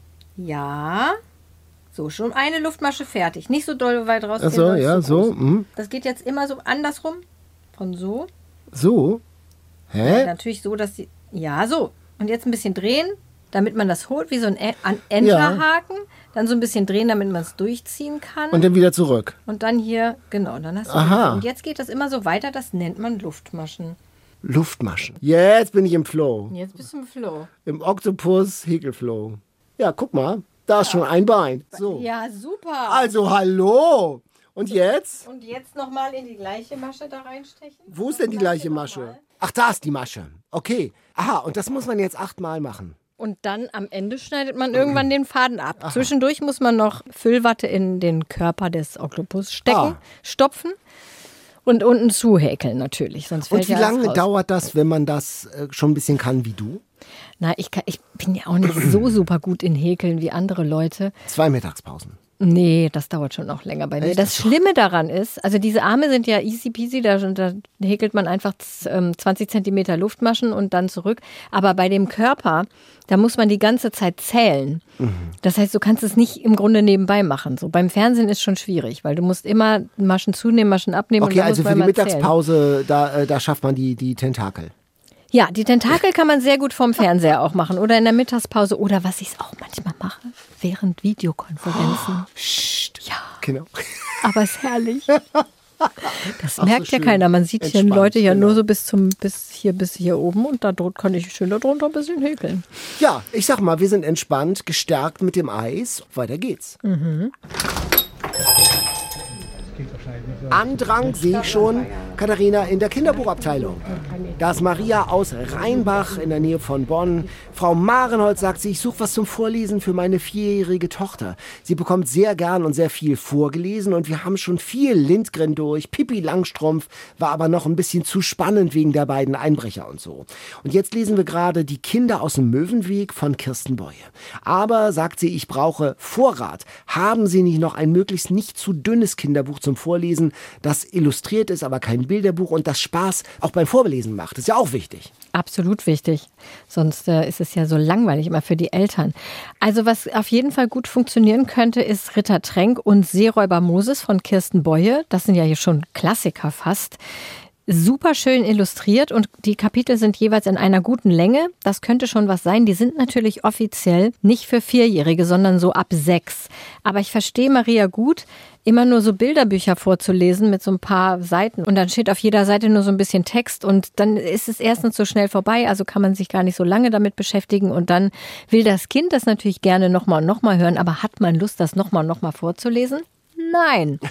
Ja. So, schon eine Luftmasche fertig. Nicht so doll weit raus. Ach so, ja, so. Mhm. Das geht jetzt immer so andersrum. Von so. So? Hä? Natürlich so, dass die... Ja, so. Und jetzt ein bisschen drehen, damit man das holt, wie so ein E- an- Entlerhaken. Dann so ein bisschen drehen, damit man es durchziehen kann. Und dann wieder zurück. Und dann hier, genau, dann hast du Aha. Und jetzt geht das immer so weiter, das nennt man Luftmaschen. Luftmaschen. Jetzt bin ich im Flow. Jetzt bist du im Flow. Im Oktopus-Häkelflow. Ja, guck mal. Da ist schon ein Bein. So. Ja, super. Also, hallo. Und jetzt? Und jetzt nochmal in die gleiche Masche da reinstechen. Wo ist denn die gleiche Masche? Ach, da ist die Masche. Okay. Aha, und das muss man jetzt achtmal machen. Und dann am Ende schneidet man irgendwann den Faden ab. Aha. Zwischendurch muss man noch Füllwatte in den Körper des Oktopus stecken, Ah. stopfen und unten zuhäkeln natürlich. Sonst fällt Und wie ja alles lange raus. dauert das, wenn man das äh, schon ein bisschen kann wie du? Na, ich, kann, ich bin ja auch nicht so super gut in Häkeln wie andere Leute. Zwei Mittagspausen. Nee, das dauert schon noch länger bei mir. Echt? Das Schlimme daran ist, also diese Arme sind ja easy peasy, da, da häkelt man einfach ähm, zwanzig Zentimeter Luftmaschen und dann zurück. Aber bei dem Körper, da muss man die ganze Zeit zählen. Mhm. Das heißt, du kannst es nicht im Grunde nebenbei machen. So beim Fernsehen ist schon schwierig, weil du musst immer Maschen zunehmen, Maschen abnehmen. Okay, und dann also muss für man die immer zählen. Mittagspause, da, äh, da schafft man die, die Tentakel. Ja, die Tentakel kann man sehr gut vom Fernseher auch machen oder in der Mittagspause oder was ich auch manchmal mache, während Videokonferenzen. Psst. Ja. Genau. Aber ist herrlich. Das Ach, merkt so ja schön. keiner. Man sieht hier Entspannt, Leute ja genau. nur so bis zum bis hier bis hier oben und da drunter kann ich schön darunter ein bisschen häkeln. Ja, ich sag mal, wir sind entspannt, gestärkt mit dem Eis. Weiter geht's. Mhm. Andrang sehe ich schon, Katharina, in der Kinderbuchabteilung. Da ist Maria aus Rheinbach in der Nähe von Bonn. Frau Marenholz sagt sie, ich suche was zum Vorlesen für meine vierjährige Tochter. Sie bekommt sehr gern und sehr viel vorgelesen und wir haben schon viel Lindgren durch. Pippi Langstrumpf war aber noch ein bisschen zu spannend wegen der beiden Einbrecher und so. Und jetzt lesen wir gerade Die Kinder aus dem Möwenweg von Kirsten Boye. Aber, sagt sie, ich brauche Vorrat. Haben Sie nicht noch ein möglichst nicht zu dünnes Kinderbuch zum Vorlesen, das illustriert ist, aber kein Bilderbuch und das Spaß auch beim Vorlesen macht. Das ist ja auch wichtig. Absolut wichtig. Sonst äh, ist es ja so langweilig immer für die Eltern. Also was auf jeden Fall gut funktionieren könnte, ist Ritter Trenck und Seeräuber Moses von Kirsten Boye. Das sind ja hier schon Klassiker fast. Super schön illustriert und die Kapitel sind jeweils in einer guten Länge. Das könnte schon was sein. Die sind natürlich offiziell nicht für Vierjährige, sondern so ab sechs. Aber ich verstehe Maria gut, immer nur so Bilderbücher vorzulesen mit so ein paar Seiten. Und dann steht auf jeder Seite nur so ein bisschen Text und dann ist es erstens so schnell vorbei, also kann man sich gar nicht so lange damit beschäftigen. Und dann will das Kind das natürlich gerne nochmal und nochmal hören, aber hat man Lust, das nochmal und nochmal vorzulesen? Nein.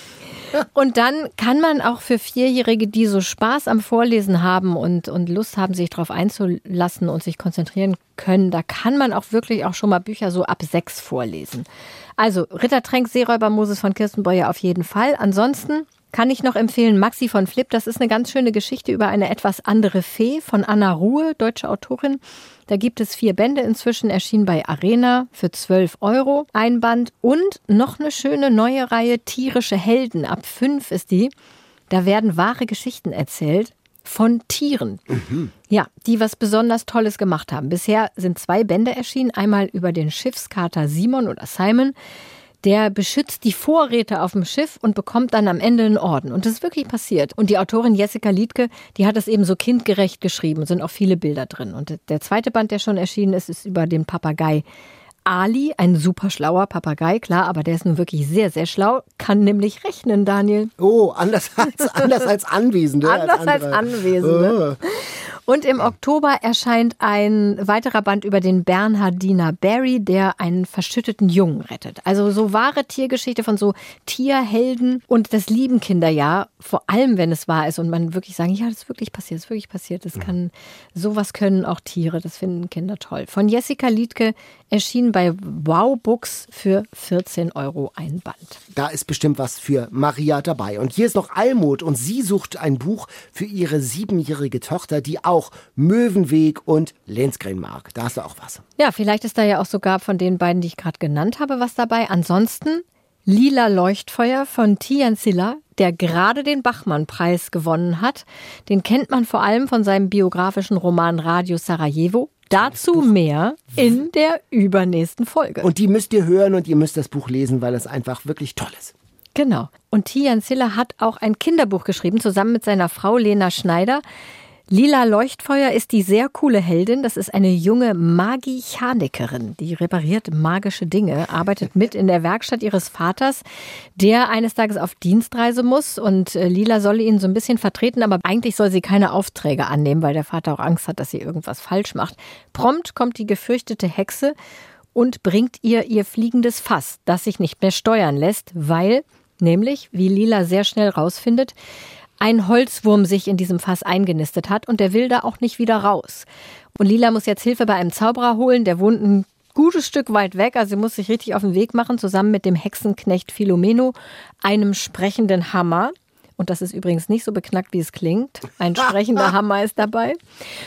Und dann kann man auch für Vierjährige, die so Spaß am Vorlesen haben und, und Lust haben, sich darauf einzulassen und sich konzentrieren können, da kann man auch wirklich auch schon mal Bücher so ab sechs vorlesen. Also Ritter Trenck, Seeräuber Moses von Kirsten Boye auf jeden Fall. Ansonsten kann ich noch empfehlen Maxi von Flipp. Das ist eine ganz schöne Geschichte über eine etwas andere Fee von Anna Ruhe, deutsche Autorin. Da gibt es vier Bände inzwischen, erschienen bei Arena für zwölf Euro ein Band. Und noch eine schöne neue Reihe, Tierische Helden. Ab fünf ist die. Da werden wahre Geschichten erzählt von Tieren. Mhm. Ja, die was besonders Tolles gemacht haben. Bisher sind zwei Bände erschienen. Einmal über den Schiffskater Simon oder Simon. Der beschützt die Vorräte auf dem Schiff und bekommt dann am Ende einen Orden. Und das ist wirklich passiert. Und die Autorin Jessica Liedtke, die hat es eben so kindgerecht geschrieben. Sind auch viele Bilder drin. Und der zweite Band, der schon erschienen ist, ist über den Papagei Ali, ein super schlauer Papagei, klar, aber der ist nun wirklich sehr, sehr schlau, kann nämlich rechnen, Daniel. Oh, anders als, anders als Anwesende. Anders als, als Anwesende. Oh. Und im Oktober erscheint ein weiterer Band über den Bernhardiner Barry, der einen verschütteten Jungen rettet. Also so wahre Tiergeschichte von so Tierhelden. Und das lieben Kinder ja, vor allem wenn es wahr ist und man wirklich sagen, ja, das ist wirklich passiert, das ist wirklich passiert. Das kann, sowas können auch Tiere, das finden Kinder toll. Von Jessica Liedtke erschien bei Wow Books für vierzehn Euro ein Band. Da ist bestimmt was für Maria dabei. Und hier ist noch Almut und sie sucht ein Buch für ihre siebenjährige Tochter, die auch Möwenweg und Lensgren mag. Da hast du auch was. Ja, vielleicht ist da ja auch sogar von den beiden, die ich gerade genannt habe, was dabei. Ansonsten Lila Leuchtfeuer von Tian Silla, der gerade den Bachmann-Preis gewonnen hat. Den kennt man vor allem von seinem biografischen Roman Radio Sarajevo. Dazu mehr in der übernächsten Folge. Und die müsst ihr hören und ihr müsst das Buch lesen, weil es einfach wirklich toll ist. Genau. Und Tian Silla hat auch ein Kinderbuch geschrieben, zusammen mit seiner Frau Lena Schneider. Lila Leuchtfeuer ist die sehr coole Heldin. Das ist eine junge Magichanikerin, die repariert magische Dinge, arbeitet mit in der Werkstatt ihres Vaters, der eines Tages auf Dienstreise muss und Lila soll ihn so ein bisschen vertreten, aber eigentlich soll sie keine Aufträge annehmen, weil der Vater auch Angst hat, dass sie irgendwas falsch macht. Prompt kommt die gefürchtete Hexe und bringt ihr ihr fliegendes Fass, das sich nicht mehr steuern lässt, weil nämlich, wie Lila sehr schnell rausfindet, ein Holzwurm sich in diesem Fass eingenistet hat und der will da auch nicht wieder raus. Und Lila muss jetzt Hilfe bei einem Zauberer holen, der wohnt ein gutes Stück weit weg, also sie muss sich richtig auf den Weg machen, zusammen mit dem Hexenknecht Philomeno, einem sprechenden Hammer. Und das ist übrigens nicht so beknackt, wie es klingt. Ein sprechender Hammer ist dabei.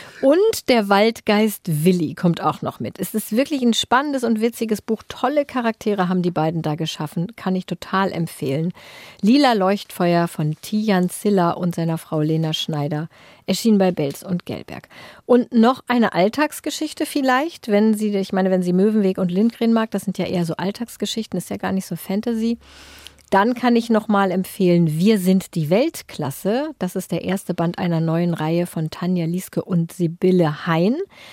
Und der Waldgeist Willi kommt auch noch mit. Es ist wirklich ein spannendes und witziges Buch. Tolle Charaktere haben die beiden da geschaffen. Kann ich total empfehlen. Lila Leuchtfeuer von Tian Silla und seiner Frau Lena Schneider. Erschien bei Belz und Gelberg. Und noch eine Alltagsgeschichte vielleicht, wenn sie, ich meine, wenn sie Möwenweg und Lindgren mag, das sind ja eher so Alltagsgeschichten, ist ja gar nicht so Fantasy. Dann kann ich noch mal empfehlen, Wir sind die Weltklasse. Das ist der erste Band einer neuen Reihe von Tanja Lieske und Sibylle Hein.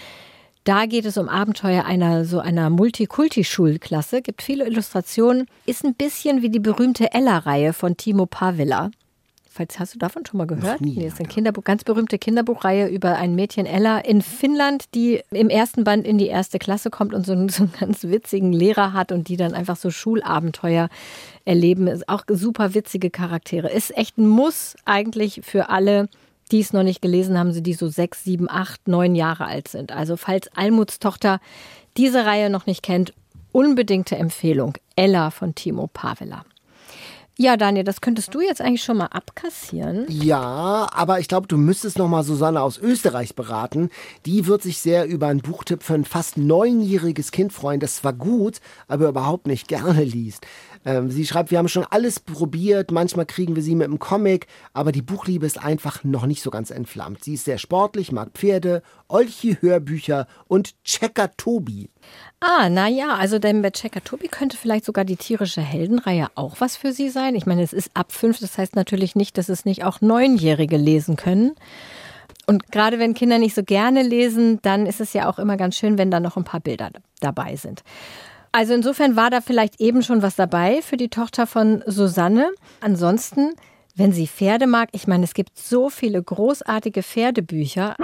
Da geht es um Abenteuer einer so einer Multikulti-Schulklasse. Gibt viele Illustrationen. Ist ein bisschen wie die berühmte Ella-Reihe von Timo Pavela. Falls, hast du davon schon mal gehört? Nie, nee, ist ein Kinderbuch, ganz berühmte Kinderbuchreihe über ein Mädchen Ella in Finnland, die im ersten Band in die erste Klasse kommt und so einen, so einen ganz witzigen Lehrer hat und die dann einfach so Schulabenteuer erleben. Ist auch super witzige Charaktere. Ist echt ein Muss eigentlich für alle, die es noch nicht gelesen haben, die so sechs, sieben, acht, neun Jahre alt sind. Also falls Almuts Tochter diese Reihe noch nicht kennt, unbedingte Empfehlung. Ella von Timo Pavela. Ja, Daniel, das könntest du jetzt eigentlich schon mal abkassieren. Ja, aber ich glaube, du müsstest noch mal Susanne aus Österreich beraten. Die wird sich sehr über einen Buchtipp für ein fast neunjähriges Kind freuen, das zwar gut, aber überhaupt nicht gerne liest. Ähm, sie schreibt, wir haben schon alles probiert, manchmal kriegen wir sie mit einem Comic, aber die Buchliebe ist einfach noch nicht so ganz entflammt. Sie ist sehr sportlich, mag Pferde, Olchi-Hörbücher und Checker Tobi. Ah, naja, also denn bei Checker Tobi könnte vielleicht sogar die tierische Heldenreihe auch was für sie sein. Ich meine, es ist ab fünf, das heißt natürlich nicht, dass es nicht auch Neunjährige lesen können. Und gerade wenn Kinder nicht so gerne lesen, dann ist es ja auch immer ganz schön, wenn da noch ein paar Bilder dabei sind. Also insofern war da vielleicht eben schon was dabei für die Tochter von Susanne. Ansonsten, wenn sie Pferde mag, ich meine, es gibt so viele großartige Pferdebücher.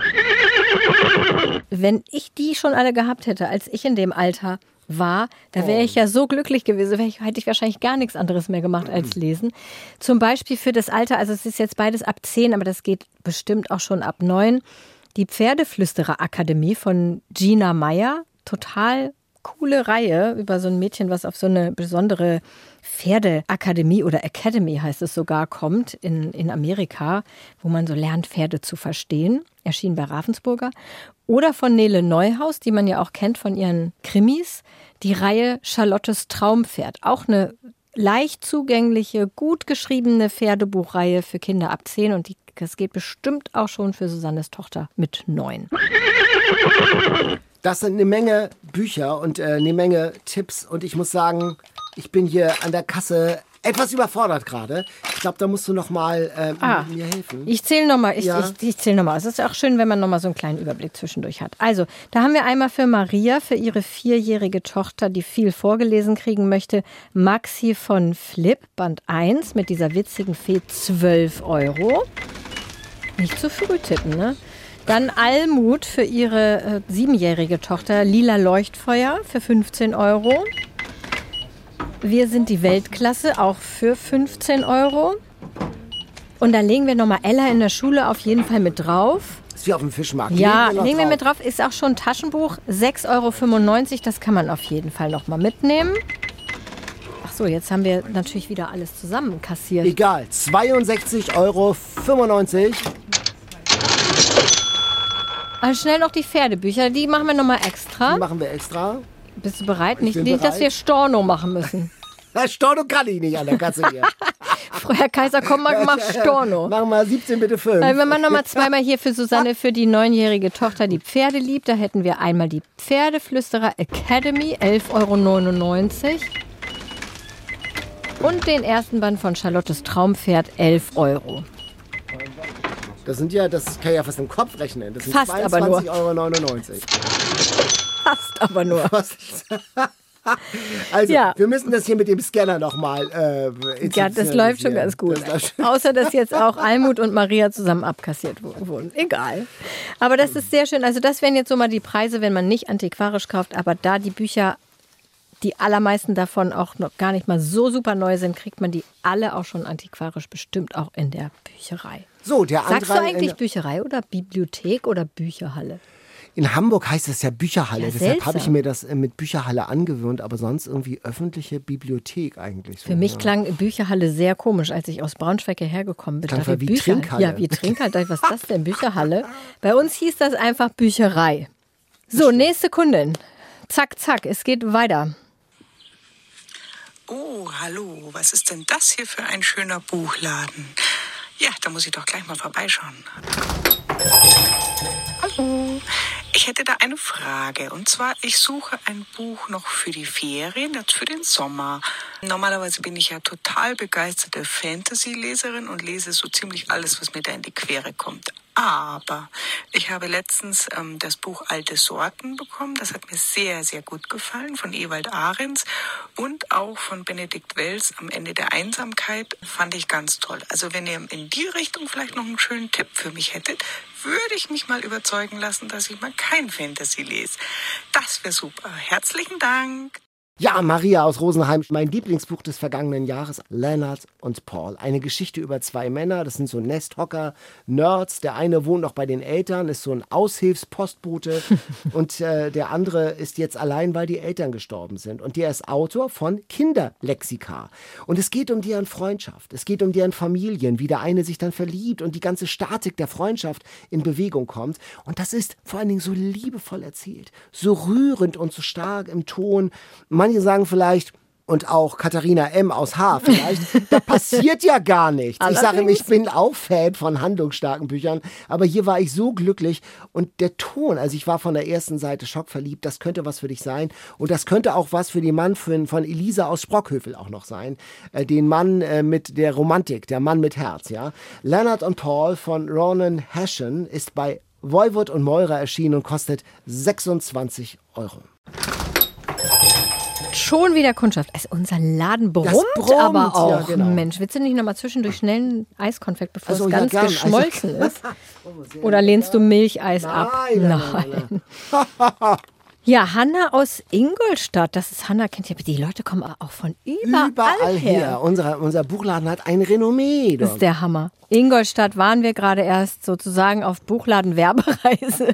Wenn ich die schon alle gehabt hätte, als ich in dem Alter war, da wäre ich ja so glücklich gewesen, ich, hätte ich wahrscheinlich gar nichts anderes mehr gemacht als lesen. Zum Beispiel für das Alter, also es ist jetzt beides ab zehn, aber das geht bestimmt auch schon ab neun. Die Pferdeflüsterer-Akademie von Gina Meyer, total coole Reihe über so ein Mädchen, was auf so eine besondere Pferdeakademie oder Academy heißt es sogar, kommt in, in Amerika, wo man so lernt, Pferde zu verstehen. Erschien bei Ravensburger. Oder von Nele Neuhaus, die man ja auch kennt von ihren Krimis, die Reihe Charlottes Traumpferd. Auch eine leicht zugängliche, gut geschriebene Pferdebuchreihe für Kinder ab zehn und die, das geht bestimmt auch schon für Susannes Tochter mit neun. Das sind eine Menge Bücher und äh, eine Menge Tipps. Und ich muss sagen, ich bin hier an der Kasse etwas überfordert gerade. Ich glaube, da musst du noch mal äh, ah, mir helfen. Ich zähle noch mal. Ich, ja. ich, ich zähle noch mal. Es ist auch schön, wenn man noch mal so einen kleinen Überblick zwischendurch hat. Also, da haben wir einmal für Maria, für ihre vierjährige Tochter, die viel vorgelesen kriegen möchte, Maxi von Flip, Band eins, mit dieser witzigen Fee, zwölf Euro. Nicht zu früh tippen, ne? Dann Almut für ihre äh, siebenjährige Tochter, Lila Leuchtfeuer für fünfzehn Euro. Wir sind die Weltklasse, auch für fünfzehn Euro. Und dann legen wir nochmal Ella in der Schule auf jeden Fall mit drauf. Ist wie auf dem Fischmarkt. Ja, legen wir, legen wir mit drauf. Ist auch schon ein Taschenbuch, sechs Euro fünfundneunzig. Das kann man auf jeden Fall nochmal mitnehmen. Ach so, jetzt haben wir natürlich wieder alles zusammen kassiert. Egal, zweiundsechzig Euro fünfundneunzig. Also schnell noch die Pferdebücher, die machen wir nochmal extra. Die machen wir extra. Bist du bereit? Ich Nicht, bin nicht bereit. dass wir Storno machen müssen. Storno kann ich nicht an der Kasse hier. Herr Kaiser, komm mal, mach Storno. Mach mal siebzehn bitte fünf. Wenn man nochmal zweimal hier für Susanne, für die neunjährige Tochter, die Pferde liebt, da hätten wir einmal die Pferdeflüsterer Academy, elf Euro neunundneunzig. Und den ersten Band von Charlottes Traumpferd, elf Euro. Das sind ja, das kann ich ja fast im Kopf rechnen. Das sind Fast aber nur. zweiundzwanzig Euro neunundneunzig. Fast aber nur. Also, Ja. wir müssen das hier mit dem Scanner nochmal äh, Ja, das läuft schon ganz gut. Das läuft schon. Außer, dass jetzt auch Almut und Maria zusammen abkassiert wurden. Egal. Aber das ist sehr schön. Also das wären jetzt so mal die Preise, wenn man nicht antiquarisch kauft. Aber da die Bücher, die allermeisten davon auch noch gar nicht mal so super neu sind, kriegt man die alle auch schon antiquarisch, bestimmt auch in der Bücherei. So, der Sagst du andere eigentlich in, Bücherei oder Bibliothek oder Bücherhalle? in Hamburg heißt es ja Bücherhalle. Ja, Deshalb habe ich seltsam. mir das äh, mit Bücherhalle angewöhnt, aber sonst irgendwie öffentliche Bibliothek eigentlich. So, Für mich ja. klang Bücherhalle sehr komisch, als ich aus Braunschweig hierher gekommen bin. Klang Dachte ich, wie Bücher- Trinkhalle. Ja, wie Trinkhalle. Dachte ich, was ist das denn, Bücherhalle? Bei uns hieß das einfach Bücherei. So, nächste Kundin. Zack, zack, es geht weiter. Oh, hallo, was ist denn das hier für ein schöner Buchladen? Ja, da muss ich doch gleich mal vorbeischauen. Hallo, ich hätte da eine Frage. Und zwar, ich suche ein Buch noch für die Ferien, jetzt für den Sommer. Normalerweise bin ich ja total begeisterte Fantasy-Leserin und lese so ziemlich alles, was mir da in die Quere kommt. Aber ich habe letztens ähm, das Buch Alte Sorten bekommen. Das hat mir sehr, sehr gut gefallen, von Ewald Ahrens und auch von Benedikt Wells Am Ende der Einsamkeit. Fand ich ganz toll. Also wenn ihr in die Richtung vielleicht noch einen schönen Tipp für mich hättet, würde ich mich mal überzeugen lassen, dass ich mal kein Fantasy lese. Das wäre super. Herzlichen Dank. Ja, Maria aus Rosenheim, mein Lieblingsbuch des vergangenen Jahres, Leonard und Paul. Eine Geschichte über zwei Männer, das sind so Nesthocker, Nerds. Der eine wohnt noch bei den Eltern, ist so ein Aushilfspostbote und äh, der andere ist jetzt allein, weil die Eltern gestorben sind. Und der ist Autor von Kinderlexika. Und es geht um deren Freundschaft, es geht um deren Familien, wie der eine sich dann verliebt und die ganze Statik der Freundschaft in Bewegung kommt. Und das ist vor allen Dingen so liebevoll erzählt, so rührend und so stark im Ton. Manche sagen vielleicht, und auch Katharina M. aus H. vielleicht, da passiert ja gar nichts. Ich sage ihm, ich bin auch Fan von handlungsstarken Büchern, aber hier war ich so glücklich und der Ton, also ich war von der ersten Seite schockverliebt, das könnte was für dich sein und das könnte auch was für den Mann von, von Elisa aus Sprockhövel auch noch sein, äh, den Mann äh, mit der Romantik, der Mann mit Herz, ja. Leonard und Paul von Ronan Hession ist bei Voivod und Meurer erschienen und kostet sechsundzwanzig Euro. Schon wieder Kundschaft. Also unser Laden brummt, brummt, aber auch. ja, genau. Mensch, willst du nicht nochmal zwischendurch schnell einen Eiskonfekt, bevor Also, es ja, ganz gern. geschmolzen Also, ist? Oder lehnst du Milcheis ab? Nein, nein, nein, Ja, Hanna aus Ingolstadt. Das ist Hanna, kennt ihr, die Leute kommen auch von überall, Überall her. her. Unser, unser Buchladen hat ein Renommee. Das ist der Hammer. Ingolstadt waren wir gerade erst sozusagen auf Buchladen-Werbereise.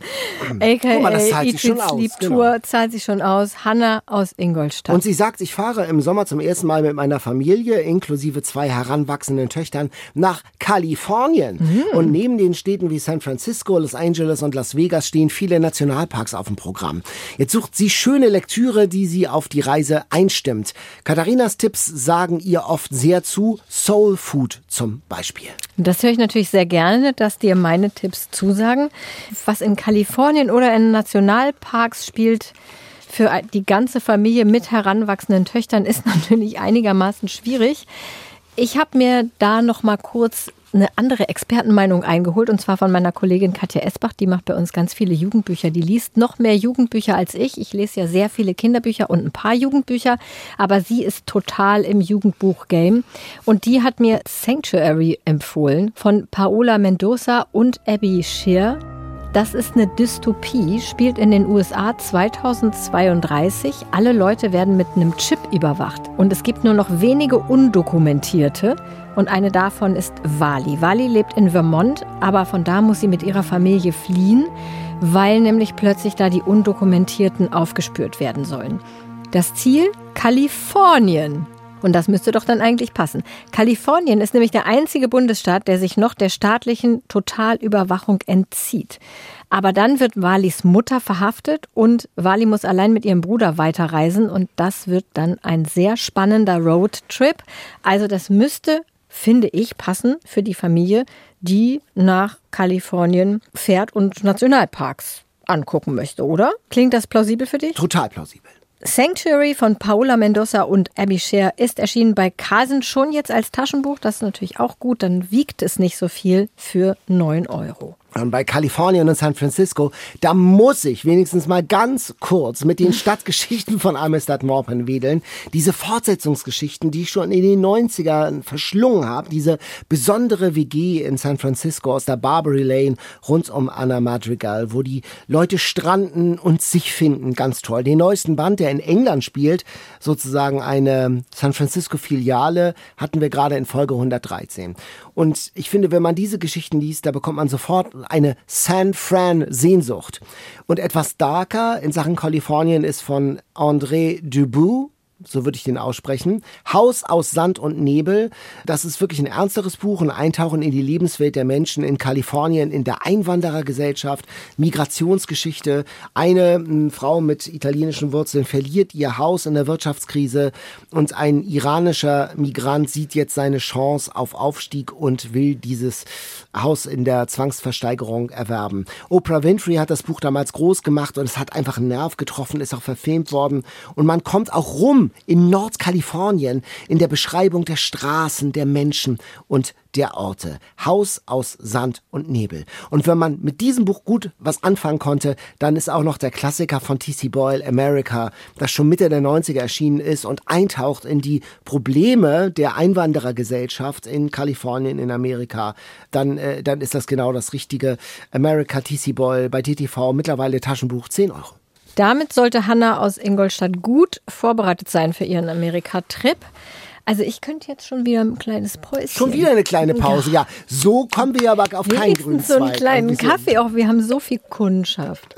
A K A Guck mal, das zahlt sich schon Eat, aus, Sleep Tour genau. zahlt sich schon aus. Hanna aus Ingolstadt. Und sie sagt, ich fahre im Sommer zum ersten Mal mit meiner Familie, inklusive zwei heranwachsenden Töchtern, nach Kalifornien. Mhm. Und neben den Städten wie San Francisco, Los Angeles und Las Vegas stehen viele Nationalparks auf dem Programm. Jetzt sucht sie schöne Lektüre, die sie auf die Reise einstimmt. Katharinas Tipps sagen ihr oft sehr zu, Soul Food zum Beispiel. Das höre ich natürlich sehr gerne, dass dir meine Tipps zusagen. Was in Kalifornien oder in Nationalparks spielt für die ganze Familie mit heranwachsenden Töchtern, ist natürlich einigermaßen schwierig. Ich habe mir da noch mal kurz eine andere Expertenmeinung eingeholt, und zwar von meiner Kollegin Katja Esbach. Die macht bei uns ganz viele Jugendbücher. Die liest noch mehr Jugendbücher als ich. Ich lese ja sehr viele Kinderbücher und ein paar Jugendbücher, aber sie ist total im Jugendbuch-Game. Und die hat mir Sanctuary empfohlen von Paola Mendoza und Abby Shear. Das ist eine Dystopie, spielt in den U S A zweitausendzweiunddreißig. Alle Leute werden mit einem Chip überwacht. Und es gibt nur noch wenige Undokumentierte. Und eine davon ist Wally. Wally lebt in Vermont, aber von da muss sie mit ihrer Familie fliehen, weil nämlich plötzlich da die Undokumentierten aufgespürt werden sollen. Das Ziel? Kalifornien. Und das müsste doch dann eigentlich passen. Kalifornien ist nämlich der einzige Bundesstaat, der sich noch der staatlichen Totalüberwachung entzieht. Aber dann wird Wallis Mutter verhaftet und Wally muss allein mit ihrem Bruder weiterreisen. Und das wird dann ein sehr spannender Roadtrip. Also das müsste, finde ich, passen für die Familie, die nach Kalifornien fährt und Nationalparks angucken möchte, oder? Klingt das plausibel für dich? Total plausibel. Sanctuary von Paola Mendoza und Abby Shear ist erschienen bei Carlsen, schon jetzt als Taschenbuch. Das ist natürlich auch gut, dann wiegt es nicht so viel für neun Euro. Und bei Kalifornien und San Francisco, da muss ich wenigstens mal ganz kurz mit den Stadtgeschichten von Amistad Maupin wedeln. Diese Fortsetzungsgeschichten, die ich schon in den neunzigern verschlungen habe. Diese besondere W G in San Francisco aus der Barbary Lane rund um Anna Madrigal, wo die Leute stranden und sich finden. Ganz toll. Den neuesten Band, der in England spielt, sozusagen eine San Francisco-Filiale, hatten wir gerade in Folge hundertdreizehn. Und ich finde, wenn man diese Geschichten liest, da bekommt man sofort eine San Fran-Sehnsucht. Und etwas darker in Sachen Kalifornien ist von André Dubout, so würde ich den aussprechen. Haus aus Sand und Nebel. Das ist wirklich ein ernsteres Buch, ein Eintauchen in die Lebenswelt der Menschen in Kalifornien, in der Einwanderergesellschaft, Migrationsgeschichte. Eine m, Frau mit italienischen Wurzeln verliert ihr Haus in der Wirtschaftskrise und ein iranischer Migrant sieht jetzt seine Chance auf Aufstieg und will dieses Haus in der Zwangsversteigerung erwerben. Oprah Winfrey hat das Buch damals groß gemacht und es hat einfach einen Nerv getroffen, ist auch verfilmt worden und man kommt auch rum in Nordkalifornien in der Beschreibung der Straßen, der Menschen und der Orte. Haus aus Sand und Nebel. Und wenn man mit diesem Buch gut was anfangen konnte, dann ist auch noch der Klassiker von T C Boyle, America, das schon Mitte der neunziger erschienen ist und eintaucht in die Probleme der Einwanderergesellschaft in Kalifornien, in Amerika. Dann, äh, dann ist das genau das Richtige. America, T C Boyle, bei T T V, mittlerweile Taschenbuch zehn Euro. Damit sollte Hanna aus Ingolstadt gut vorbereitet sein für ihren Amerika-Trip. Also ich könnte jetzt schon wieder ein kleines Päuschen. Schon wieder eine kleine Pause, ja. So kommen wir aber auf keinen grünen Wenigstens so einen Zweig. kleinen Ein bisschen- Kaffee. Auch wir haben so viel Kundschaft.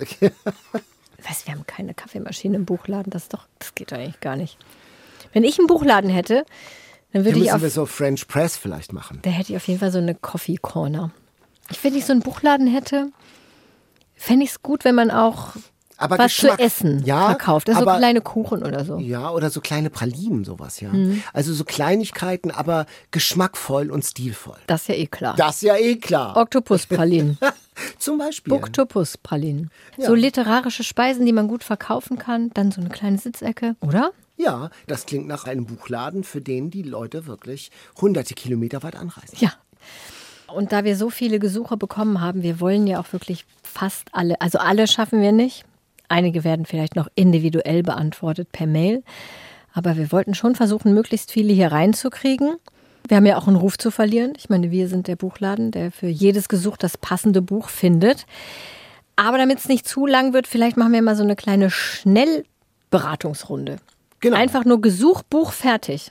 Was, wir haben keine Kaffeemaschine im Buchladen. Das ist doch, das geht doch eigentlich gar nicht. Wenn ich einen Buchladen hätte, dann Da würde ich müssen auf, wir so French Press vielleicht machen. da hätte ich auf jeden Fall so eine Coffee Corner. Ich, wenn ich so einen Buchladen hätte, fände ich es gut, wenn man auch Aber was Geschmack, zu essen ja, verkauft. Also aber, so kleine Kuchen oder so. Ja, oder so kleine Pralinen, sowas, ja. Mhm. Also so Kleinigkeiten, aber geschmackvoll und stilvoll. Das ist ja eh klar. Das ist ja eh klar. Oktopuspralinen. Zum Beispiel. Booktopuspralinen. Ja. So literarische Speisen, die man gut verkaufen kann. Dann so eine kleine Sitzecke, oder? Ja, das klingt nach einem Buchladen, für den die Leute wirklich hunderte Kilometer weit anreisen. Ja. Und da wir so viele Gesuche bekommen haben, wir wollen ja auch wirklich fast alle, also alle schaffen wir nicht. Einige werden vielleicht noch individuell beantwortet per Mail. Aber wir wollten schon versuchen, möglichst viele hier reinzukriegen. Wir haben ja auch einen Ruf zu verlieren. Ich meine, wir sind der Buchladen, der für jedes Gesuch das passende Buch findet. Aber damit es nicht zu lang wird, vielleicht machen wir mal so eine kleine Schnellberatungsrunde. Genau. Einfach nur Gesuch, Buch, fertig.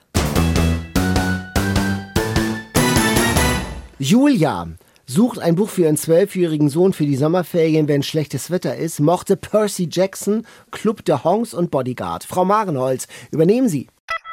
Julia sucht ein Buch für ihren zwölfjährigen Sohn für die Sommerferien, wenn schlechtes Wetter ist, mochte Percy Jackson, Club der Honks und Bodyguard. Frau Marenholz, übernehmen Sie.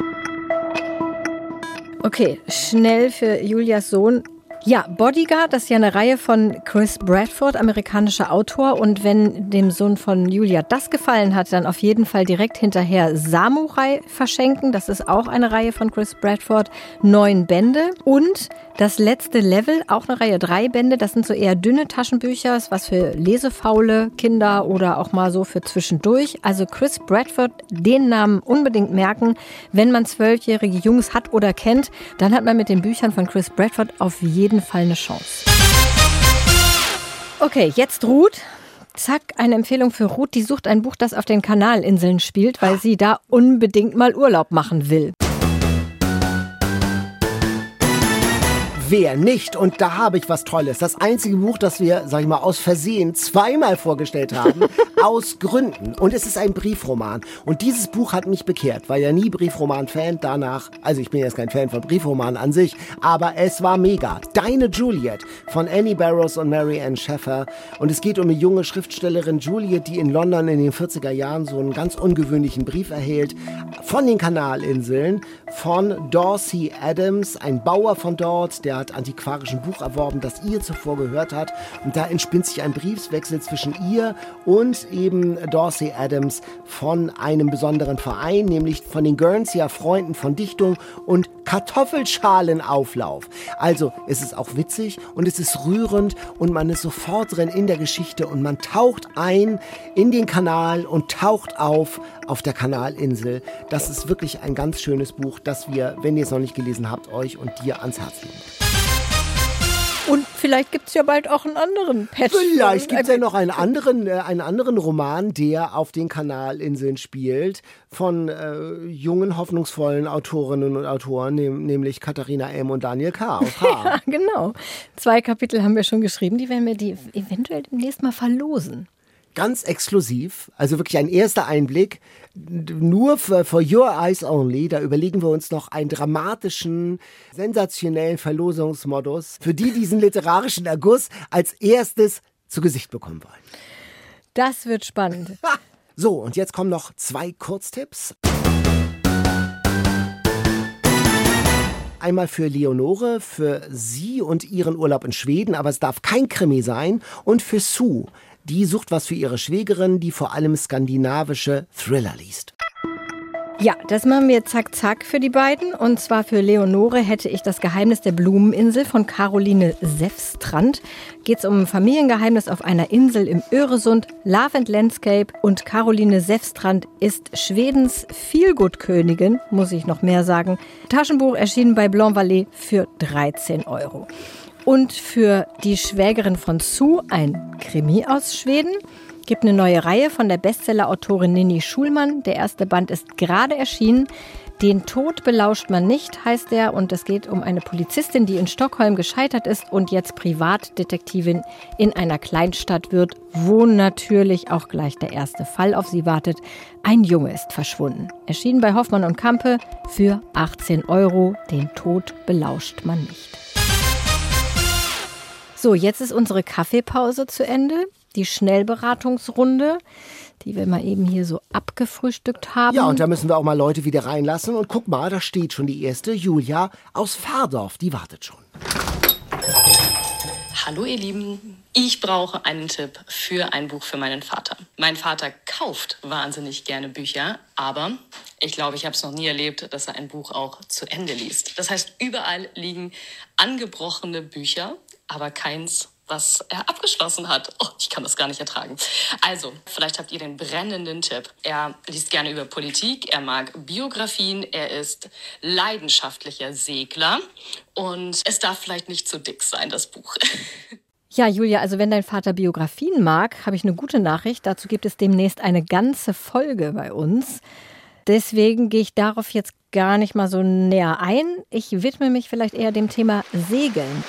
Okay, schnell für Julias Sohn. Ja, Bodyguard, das ist ja eine Reihe von Chris Bradford, amerikanischer Autor. Und wenn dem Sohn von Julia das gefallen hat, dann auf jeden Fall direkt hinterher Samurai verschenken. Das ist auch eine Reihe von Chris Bradford, neun Bände. Und das letzte Level, auch eine Reihe, drei Bände. Das sind so eher dünne Taschenbücher, ist was für lesefaule Kinder oder auch mal so für zwischendurch. Also Chris Bradford, den Namen unbedingt merken. Wenn man zwölfjährige Jungs hat oder kennt, dann hat man mit den Büchern von Chris Bradford auf jeden Fall eine Chance. Okay, jetzt Ruth. Zack, eine Empfehlung für Ruth. Die sucht ein Buch, das auf den Kanalinseln spielt, weil sie da unbedingt mal Urlaub machen will. Wer nicht? Und da habe ich was Tolles. Das einzige Buch, das wir, sag ich mal, aus Versehen zweimal vorgestellt haben, aus Gründen. Und es ist ein Briefroman. Und dieses Buch hat mich bekehrt. War ja nie Briefroman-Fan. Danach, also ich bin jetzt kein Fan von Briefromanen an sich, aber es war mega. Deine Juliet von Annie Barrows und Mary Ann Sheffer. Und es geht um eine junge Schriftstellerin Juliet, die in London in den vierziger Jahren so einen ganz ungewöhnlichen Brief erhält von den Kanalinseln von Dorsey Adams, ein Bauer von dort, der hat antiquarischen Buch erworben, das ihr zuvor gehört hat. Und da entspinnt sich ein Briefswechsel zwischen ihr und eben Dorsey Adams von einem besonderen Verein, nämlich von den Guernsey Freunden von Dichtung und Kartoffelschalenauflauf. Also es ist auch witzig und es ist rührend und man ist sofort drin in der Geschichte und man taucht ein in den Kanal und taucht auf auf der Kanalinsel. Das ist wirklich ein ganz schönes Buch, das wir, wenn ihr es noch nicht gelesen habt, euch und dir ans Herz legen. Und vielleicht gibt es ja bald auch einen anderen Patch. Vielleicht gibt es ja noch einen anderen, äh, einen anderen Roman, der auf den Kanalinseln spielt, von äh, jungen, hoffnungsvollen Autorinnen und Autoren, nehm, nämlich Katharina M. und Daniel K. auf H. Ja, genau. Zwei Kapitel haben wir schon geschrieben, die werden wir die eventuell demnächst mal verlosen. Ganz exklusiv, also wirklich ein erster Einblick, nur für, for your eyes only. Da überlegen wir uns noch einen dramatischen, sensationellen Verlosungsmodus, für die diesen literarischen Erguss als erstes zu Gesicht bekommen wollen. Das wird spannend. So, und jetzt kommen noch zwei Kurztipps. Einmal für Leonore, für sie und ihren Urlaub in Schweden, aber es darf kein Krimi sein. Und für Sue. Die sucht was für ihre Schwägerin, die vor allem skandinavische Thriller liest. Ja, das machen wir zack zack für die beiden. Und zwar für Leonore hätte ich das Geheimnis der Blumeninsel von Caroline Sefstrand. Geht es um ein Familiengeheimnis auf einer Insel im Öresund, Love and Landscape. Und Caroline Sefstrand ist Schwedens Feelgood-Königin, muss ich noch mehr sagen. Taschenbuch erschienen bei Blanc Vallée für dreizehn Euro. Und für die Schwägerin von Sue ein Krimi aus Schweden. Gibt eine neue Reihe von der Bestseller-Autorin Ninni Schulman. Der erste Band ist gerade erschienen. Den Tod belauscht man nicht, heißt er. Und es geht um eine Polizistin, die in Stockholm gescheitert ist und jetzt Privatdetektivin in einer Kleinstadt wird, wo natürlich auch gleich der erste Fall auf sie wartet. Ein Junge ist verschwunden. Erschienen bei Hoffmann und Campe für achtzehn Euro. Den Tod belauscht man nicht. So, jetzt ist unsere Kaffeepause zu Ende. Die Schnellberatungsrunde, die wir mal eben hier so abgefrühstückt haben. Ja, und da müssen wir auch mal Leute wieder reinlassen. Und guck mal, da steht schon die erste Julia aus Fahrdorf. Die wartet schon. Hallo ihr Lieben, ich brauche einen Tipp für ein Buch für meinen Vater. Mein Vater kauft wahnsinnig gerne Bücher, aber ich glaube, ich habe es noch nie erlebt, dass er ein Buch auch zu Ende liest. Das heißt, überall liegen angebrochene Bücher, aber keins, was er abgeschlossen hat. Oh, ich kann das gar nicht ertragen. Also, vielleicht habt ihr den brennenden Tipp. Er liest gerne über Politik, er mag Biografien, er ist leidenschaftlicher Segler und es darf vielleicht nicht zu dick sein, das Buch. Ja, Julia, also wenn dein Vater Biografien mag, habe ich eine gute Nachricht. Dazu gibt es demnächst eine ganze Folge bei uns. Deswegen gehe ich darauf jetzt gar nicht mal so näher ein. Ich widme mich vielleicht eher dem Thema Segeln.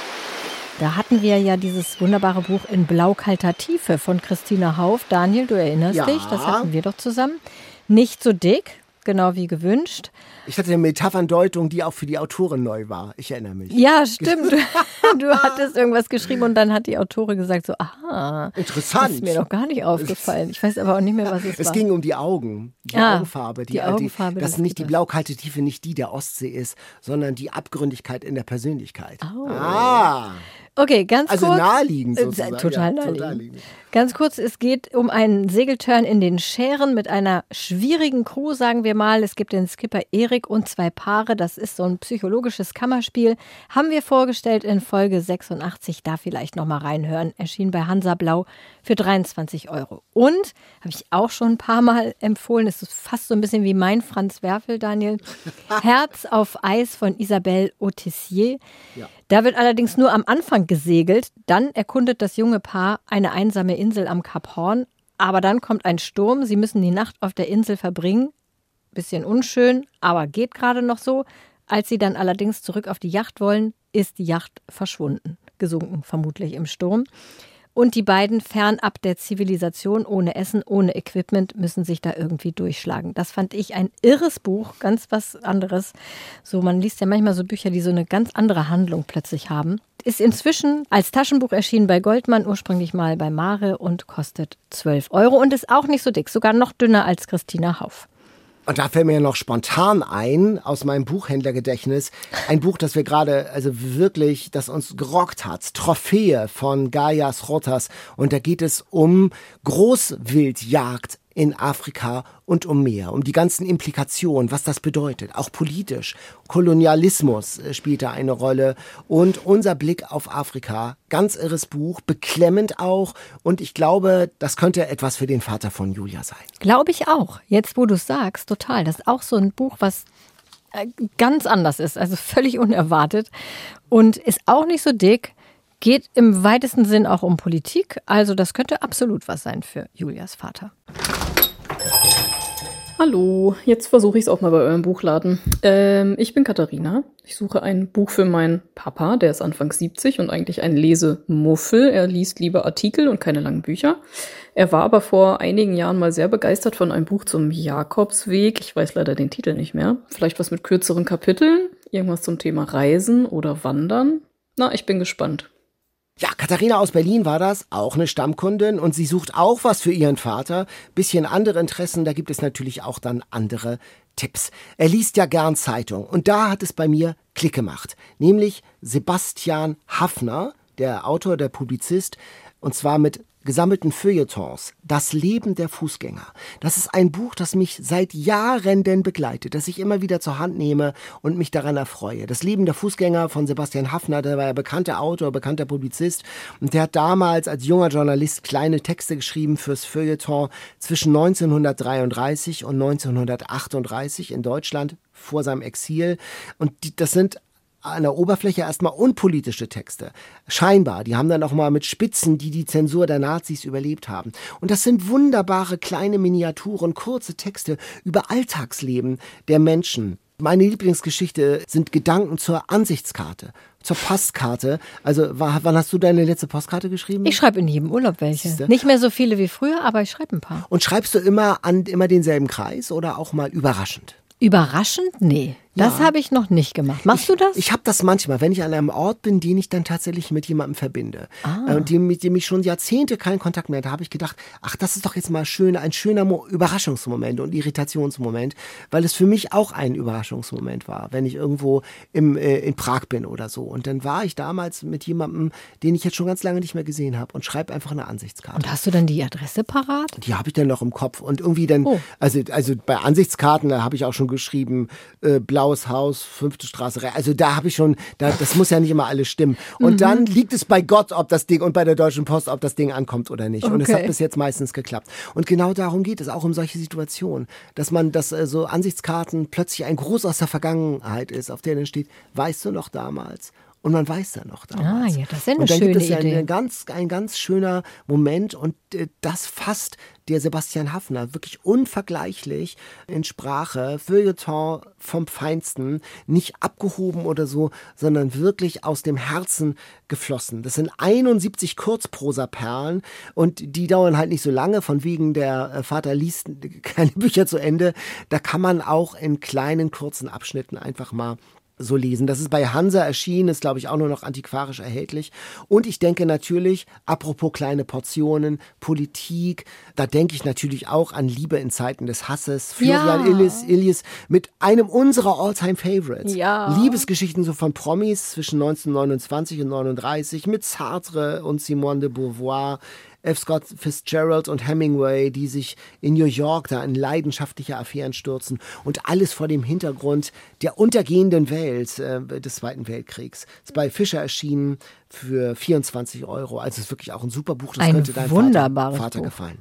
Da hatten wir ja dieses wunderbare Buch In blaukalter Tiefe von Christina Hauff. Daniel, du erinnerst Ja. dich, das hatten wir doch zusammen. Nicht so dick, genau wie gewünscht. Ich hatte eine Metapherndeutung, die auch für die Autorin neu war. Ich erinnere mich. Ja, stimmt. Du hattest irgendwas geschrieben und dann hat die Autorin gesagt so, aha, Interessant. das ist mir doch gar nicht aufgefallen. Ich weiß aber auch nicht mehr, was es, Es war. ging um die Augen, die Ah, Augenfarbe. die Augenfarbe dass des nicht die Liebes. blaukalte Tiefe nicht die der Ostsee ist, sondern die Abgründigkeit in der Persönlichkeit. Oh. Ah, Okay, ganz also kurz. naheliegend Äh, sozusagen. Total Ja, naheliegend. naheliegend. Ganz kurz, es geht um einen Segelturn in den Schären mit einer schwierigen Crew, sagen wir mal. Es gibt den Skipper Erik und zwei Paare. Das ist so ein psychologisches Kammerspiel. Haben wir vorgestellt in Folge sechsundachtzig. Da vielleicht noch mal reinhören. Erschien bei Hansa Blau für dreiundzwanzig Euro. Und, habe ich auch schon ein paar Mal empfohlen, es ist fast so ein bisschen wie mein Franz Werfel, Daniel. Herz auf Eis von Isabelle Autissier. Ja. Da wird allerdings nur am Anfang gesegelt. Dann erkundet das junge Paar eine einsame Insel am Kap Horn. Aber dann kommt ein Sturm. Sie müssen die Nacht auf der Insel verbringen. Bisschen unschön, aber geht gerade noch so. Als sie dann allerdings zurück auf die Yacht wollen, ist die Yacht verschwunden. Gesunken vermutlich im Sturm. Und die beiden fernab der Zivilisation, ohne Essen, ohne Equipment, müssen sich da irgendwie durchschlagen. Das fand ich ein irres Buch, ganz was anderes. So, man liest ja manchmal so Bücher, die so eine ganz andere Handlung plötzlich haben. Ist inzwischen als Taschenbuch erschienen bei Goldmann, ursprünglich mal bei Mare und kostet zwölf Euro und ist auch nicht so dick, sogar noch dünner als Christina Hauff. Und da fällt mir ja noch spontan ein, aus meinem Buchhändlergedächtnis, ein Buch, das wir gerade, also wirklich, das uns gerockt hat. Trophäe von Gaius Rotas. Und da geht es um Großwildjagd in Afrika und um mehr, um die ganzen Implikationen, was das bedeutet, auch politisch. Kolonialismus spielt da eine Rolle und unser Blick auf Afrika, ganz irres Buch, beklemmend auch und ich glaube, das könnte etwas für den Vater von Julia sein. Glaube ich auch. Jetzt, wo du es sagst, total. Das ist auch so ein Buch, was äh, ganz anders ist, also völlig unerwartet und ist auch nicht so dick, geht im weitesten Sinn auch um Politik, also das könnte absolut was sein für Julias Vater. Hallo, jetzt versuche ich es auch mal bei eurem Buchladen. Ähm, ich bin Katharina. Ich suche ein Buch für meinen Papa, der ist Anfang siebzig und eigentlich ein Lesemuffel. Er liest lieber Artikel und keine langen Bücher. Er war aber vor einigen Jahren mal sehr begeistert von einem Buch zum Jakobsweg. Ich weiß leider den Titel nicht mehr. Vielleicht was mit kürzeren Kapiteln? Irgendwas zum Thema Reisen oder Wandern? Na, ich bin gespannt. Ja, Katharina aus Berlin war das, auch eine Stammkundin und sie sucht auch was für ihren Vater. Bisschen andere Interessen, da gibt es natürlich auch dann andere Tipps. Er liest ja gern Zeitung und da hat es bei mir Klick gemacht. Nämlich Sebastian Haffner, der Autor, der Publizist, und zwar mit gesammelten Feuilletons, Das Leben der Fußgänger. Das ist ein Buch, das mich seit Jahren denn begleitet, das ich immer wieder zur Hand nehme und mich daran erfreue. Das Leben der Fußgänger von Sebastian Haffner, der war ja bekannter Autor, bekannter Publizist und der hat damals als junger Journalist kleine Texte geschrieben fürs Feuilleton zwischen neunzehnhundertdreiunddreißig und neunzehnhundertachtunddreißig in Deutschland vor seinem Exil und die, das sind an der Oberfläche erstmal unpolitische Texte. Scheinbar, die haben dann auch mal mit Spitzen, die die Zensur der Nazis überlebt haben. Und das sind wunderbare kleine Miniaturen, kurze Texte über Alltagsleben der Menschen. Meine Lieblingsgeschichte sind Gedanken zur Ansichtskarte, zur Postkarte. Also wann hast du deine letzte Postkarte geschrieben? Ich schreibe in jedem Urlaub welche. Siehste? Nicht mehr so viele wie früher, aber ich schreibe ein paar. Und schreibst du immer an immer denselben Kreis oder auch mal überraschend? Überraschend? Nee. Das Ja. habe ich noch nicht gemacht. Machst ich, du das? Ich habe das manchmal, wenn ich an einem Ort bin, den ich dann tatsächlich mit jemandem verbinde. Ah. Und dem, mit dem ich schon Jahrzehnte keinen Kontakt mehr hatte, habe ich gedacht, ach, das ist doch jetzt mal schön, ein schöner Mo- Überraschungsmoment und Irritationsmoment, weil es für mich auch ein Überraschungsmoment war, wenn ich irgendwo im, äh, in Prag bin oder so. Und dann war ich damals mit jemandem, den ich jetzt schon ganz lange nicht mehr gesehen habe und schreibe einfach eine Ansichtskarte. Und hast du dann die Adresse parat? Die habe ich dann noch im Kopf und irgendwie dann, Oh. also, also bei Ansichtskarten, da habe ich auch schon geschrieben, äh, Blaues Haus, fünfte Straße, Re- also da habe ich schon, da, das muss ja nicht immer alles stimmen. Und Mhm. dann liegt es bei Gott, ob das Ding und bei der Deutschen Post, ob das Ding ankommt oder nicht. Und es Okay. hat bis jetzt meistens geklappt. Und genau darum geht es, auch um solche Situationen, dass man, dass äh, so Ansichtskarten plötzlich ein Gruß aus der Vergangenheit ist, auf der dann steht, weißt du noch damals? Und man weiß dann noch damals. Ah, ja, das ist ja eine und dann schöne gibt es ja Idee. eine ganz, ein ganz schöner Moment und äh, das fasst der Sebastian Haffner wirklich unvergleichlich in Sprache, Feuilleton vom Feinsten, nicht abgehoben oder so, sondern wirklich aus dem Herzen geflossen. Das sind einundsiebzig Kurzprosaperlen und die dauern halt nicht so lange, von wegen der äh, Vater liest keine Bücher zu Ende. Da kann man auch in kleinen, kurzen Abschnitten einfach mal so lesen. Das ist bei Hansa erschienen, ist glaube ich auch nur noch antiquarisch erhältlich. Und ich denke natürlich, apropos kleine Portionen, Politik, da denke ich natürlich auch an Liebe in Zeiten des Hasses. Florian Ja. Illies, Illies mit einem unserer All-Time-Favorites. Ja. Liebesgeschichten so von Promis zwischen neunzehnhundertneunundzwanzig und neununddreißig mit Sartre und Simone de Beauvoir. F. Scott Fitzgerald und Hemingway, die sich in New York da in leidenschaftliche Affären stürzen und alles vor dem Hintergrund der untergehenden Welt äh, des Zweiten Weltkriegs. Ist bei Fischer erschienen für vierundzwanzig Euro. Also ist wirklich auch ein super Buch. Das Ein könnte deinem wunderbares Vater, Vater Buch. gefallen.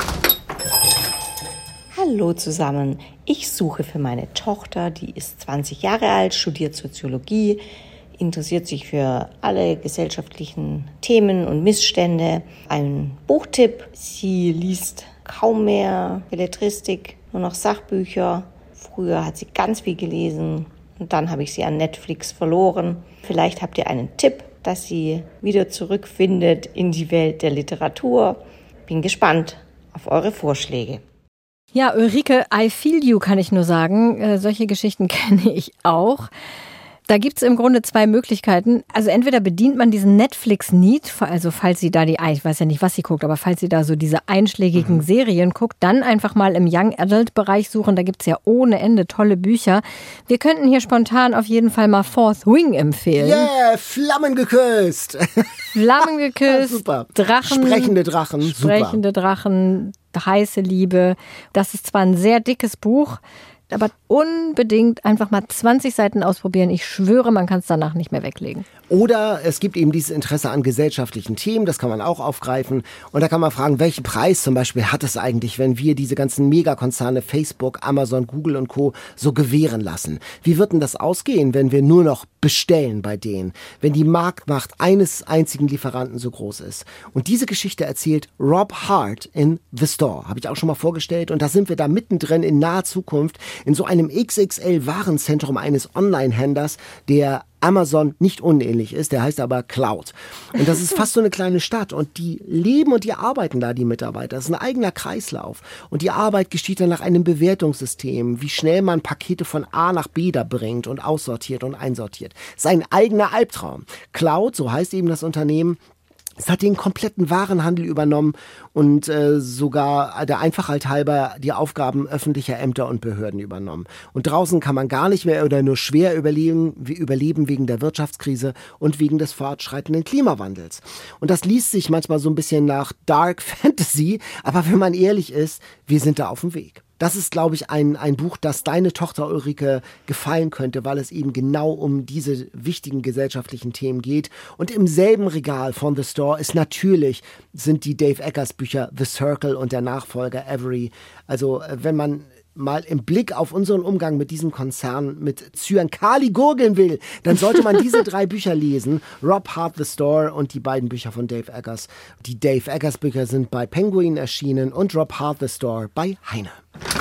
Hallo zusammen. Ich suche für meine Tochter, die ist zwanzig Jahre alt, studiert Soziologie, interessiert sich für alle gesellschaftlichen Themen und Missstände. Ein Buchtipp. Sie liest kaum mehr Belletristik, nur noch Sachbücher. Früher hat sie ganz viel gelesen und dann habe ich sie an Netflix verloren. Vielleicht habt ihr einen Tipp, dass sie wieder zurückfindet in die Welt der Literatur. Bin gespannt auf eure Vorschläge. Ja, Ulrike, I feel you, kann ich nur sagen. Äh, solche Geschichten kenne ich auch. Da gibt es im Grunde zwei Möglichkeiten. Also entweder bedient man diesen Netflix-Need, also falls sie da die, ich weiß ja nicht, was sie guckt, aber falls sie da so diese einschlägigen mhm. Serien guckt, dann einfach mal im Young-Adult-Bereich suchen. Da gibt es ja ohne Ende tolle Bücher. Wir könnten hier spontan auf jeden Fall mal Fourth Wing empfehlen. Yeah, Flammen geküsst. Flammen geküsst, super. Drachen. Sprechende Drachen, Sprechende super. Drachen, heiße Liebe. Das ist zwar ein sehr dickes Buch, aber unbedingt einfach mal zwanzig Seiten ausprobieren. Ich schwöre, man kann es danach nicht mehr weglegen. Oder es gibt eben dieses Interesse an gesellschaftlichen Themen, das kann man auch aufgreifen. Und da kann man fragen, welchen Preis zum Beispiel hat es eigentlich, wenn wir diese ganzen Megakonzerne Facebook, Amazon, Google und Co. so gewähren lassen? Wie wird denn das ausgehen, wenn wir nur noch bestellen bei denen? Wenn die Marktmacht eines einzigen Lieferanten so groß ist? Und diese Geschichte erzählt Rob Hart in The Store. Habe ich auch schon mal vorgestellt. Und da sind wir da mittendrin in naher Zukunft in so einem X X L-Warenzentrum eines Online-Händlers, der Amazon nicht unähnlich ist, der heißt aber Cloud. Und das ist fast so eine kleine Stadt und die leben und die arbeiten da, die Mitarbeiter. Das ist ein eigener Kreislauf. Und die Arbeit geschieht dann nach einem Bewertungssystem, wie schnell man Pakete von A nach B da bringt und aussortiert und einsortiert. Sein eigener Albtraum. Cloud, so heißt eben das Unternehmen, es hat den kompletten Warenhandel übernommen und äh, sogar der Einfachheit halber die Aufgaben öffentlicher Ämter und Behörden übernommen. Und draußen kann man gar nicht mehr oder nur schwer überleben, wie überleben wegen der Wirtschaftskrise und wegen des fortschreitenden Klimawandels. Und das liest sich manchmal so ein bisschen nach Dark Fantasy, aber wenn man ehrlich ist, wir sind da auf dem Weg. Das ist, glaube ich, ein, ein Buch, das deine Tochter Ulrike gefallen könnte, weil es eben genau um diese wichtigen gesellschaftlichen Themen geht. Und im selben Regal von The Store ist natürlich, sind die Dave Eggers Bücher The Circle und der Nachfolger Avery. Also wenn man mal im Blick auf unseren Umgang mit diesem Konzern mit Zyankali gurgeln will, dann sollte man diese drei Bücher lesen. Rob Hart, The Store und die beiden Bücher von Dave Eggers. Die Dave Eggers Bücher sind bei Penguin erschienen und Rob Hart, The Store bei Heine.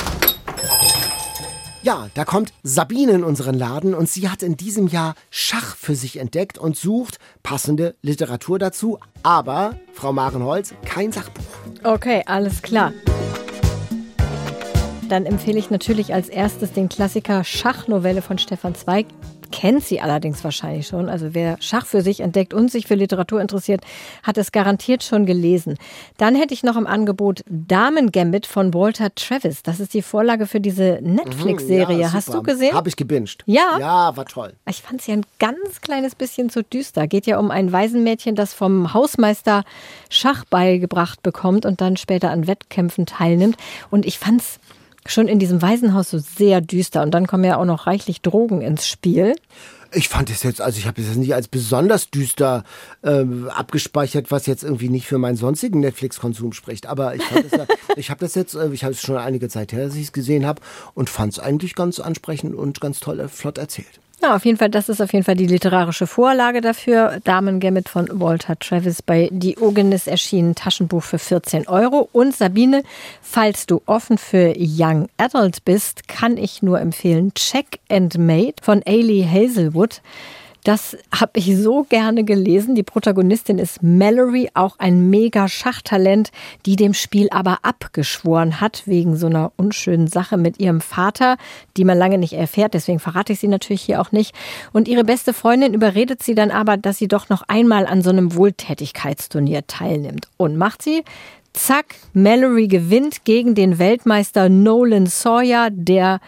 Ja, da kommt Sabine in unseren Laden und sie hat in diesem Jahr Schach für sich entdeckt und sucht passende Literatur dazu. Aber, Frau Marenholz, kein Sachbuch. Okay, alles klar. dann empfehle ich natürlich als erstes den Klassiker Schachnovelle von Stefan Zweig. Kennt sie allerdings wahrscheinlich schon. Also wer Schach für sich entdeckt und sich für Literatur interessiert, hat es garantiert schon gelesen. Dann hätte ich noch im Angebot Damen Gambit von Walter Travis. Das ist die Vorlage für diese Netflix-Serie. Ja, Hast du gesehen? Habe ich gebinged. Ja? Ja, war toll. Ich fand sie ein ganz kleines bisschen zu düster. Geht ja um ein Waisenmädchen, das vom Hausmeister Schach beigebracht bekommt und dann später an Wettkämpfen teilnimmt. Und ich fand es schon in diesem Waisenhaus so sehr düster. Und dann kommen ja auch noch reichlich Drogen ins Spiel. Ich fand es jetzt, also ich habe es jetzt nicht als besonders düster äh, abgespeichert, was jetzt irgendwie nicht für meinen sonstigen Netflix-Konsum spricht. Aber ich, fand es ja, ich habe das jetzt, äh, ich habe es schon einige Zeit her, dass ich es gesehen habe und fand es eigentlich ganz ansprechend und ganz toll, äh, flott erzählt. Ja, auf jeden Fall, das ist auf jeden Fall die literarische Vorlage dafür. Damen Gambit von Walter Travis, bei Diogenes erschienen, Taschenbuch für vierzehn Euro. Und Sabine, falls du offen für Young Adult bist, kann ich nur empfehlen Check and Mate von Ailey Hazelwood. Das habe ich so gerne gelesen. Die Protagonistin ist Mallory, auch ein mega Schachtalent, die dem Spiel aber abgeschworen hat, wegen so einer unschönen Sache mit ihrem Vater, die man lange nicht erfährt. Deswegen verrate ich sie natürlich hier auch nicht. Und ihre beste Freundin überredet sie dann aber, dass sie doch noch einmal an so einem Wohltätigkeitsturnier teilnimmt. Und macht sie. Zack, Mallory gewinnt gegen den Weltmeister Nolan Sawyer, der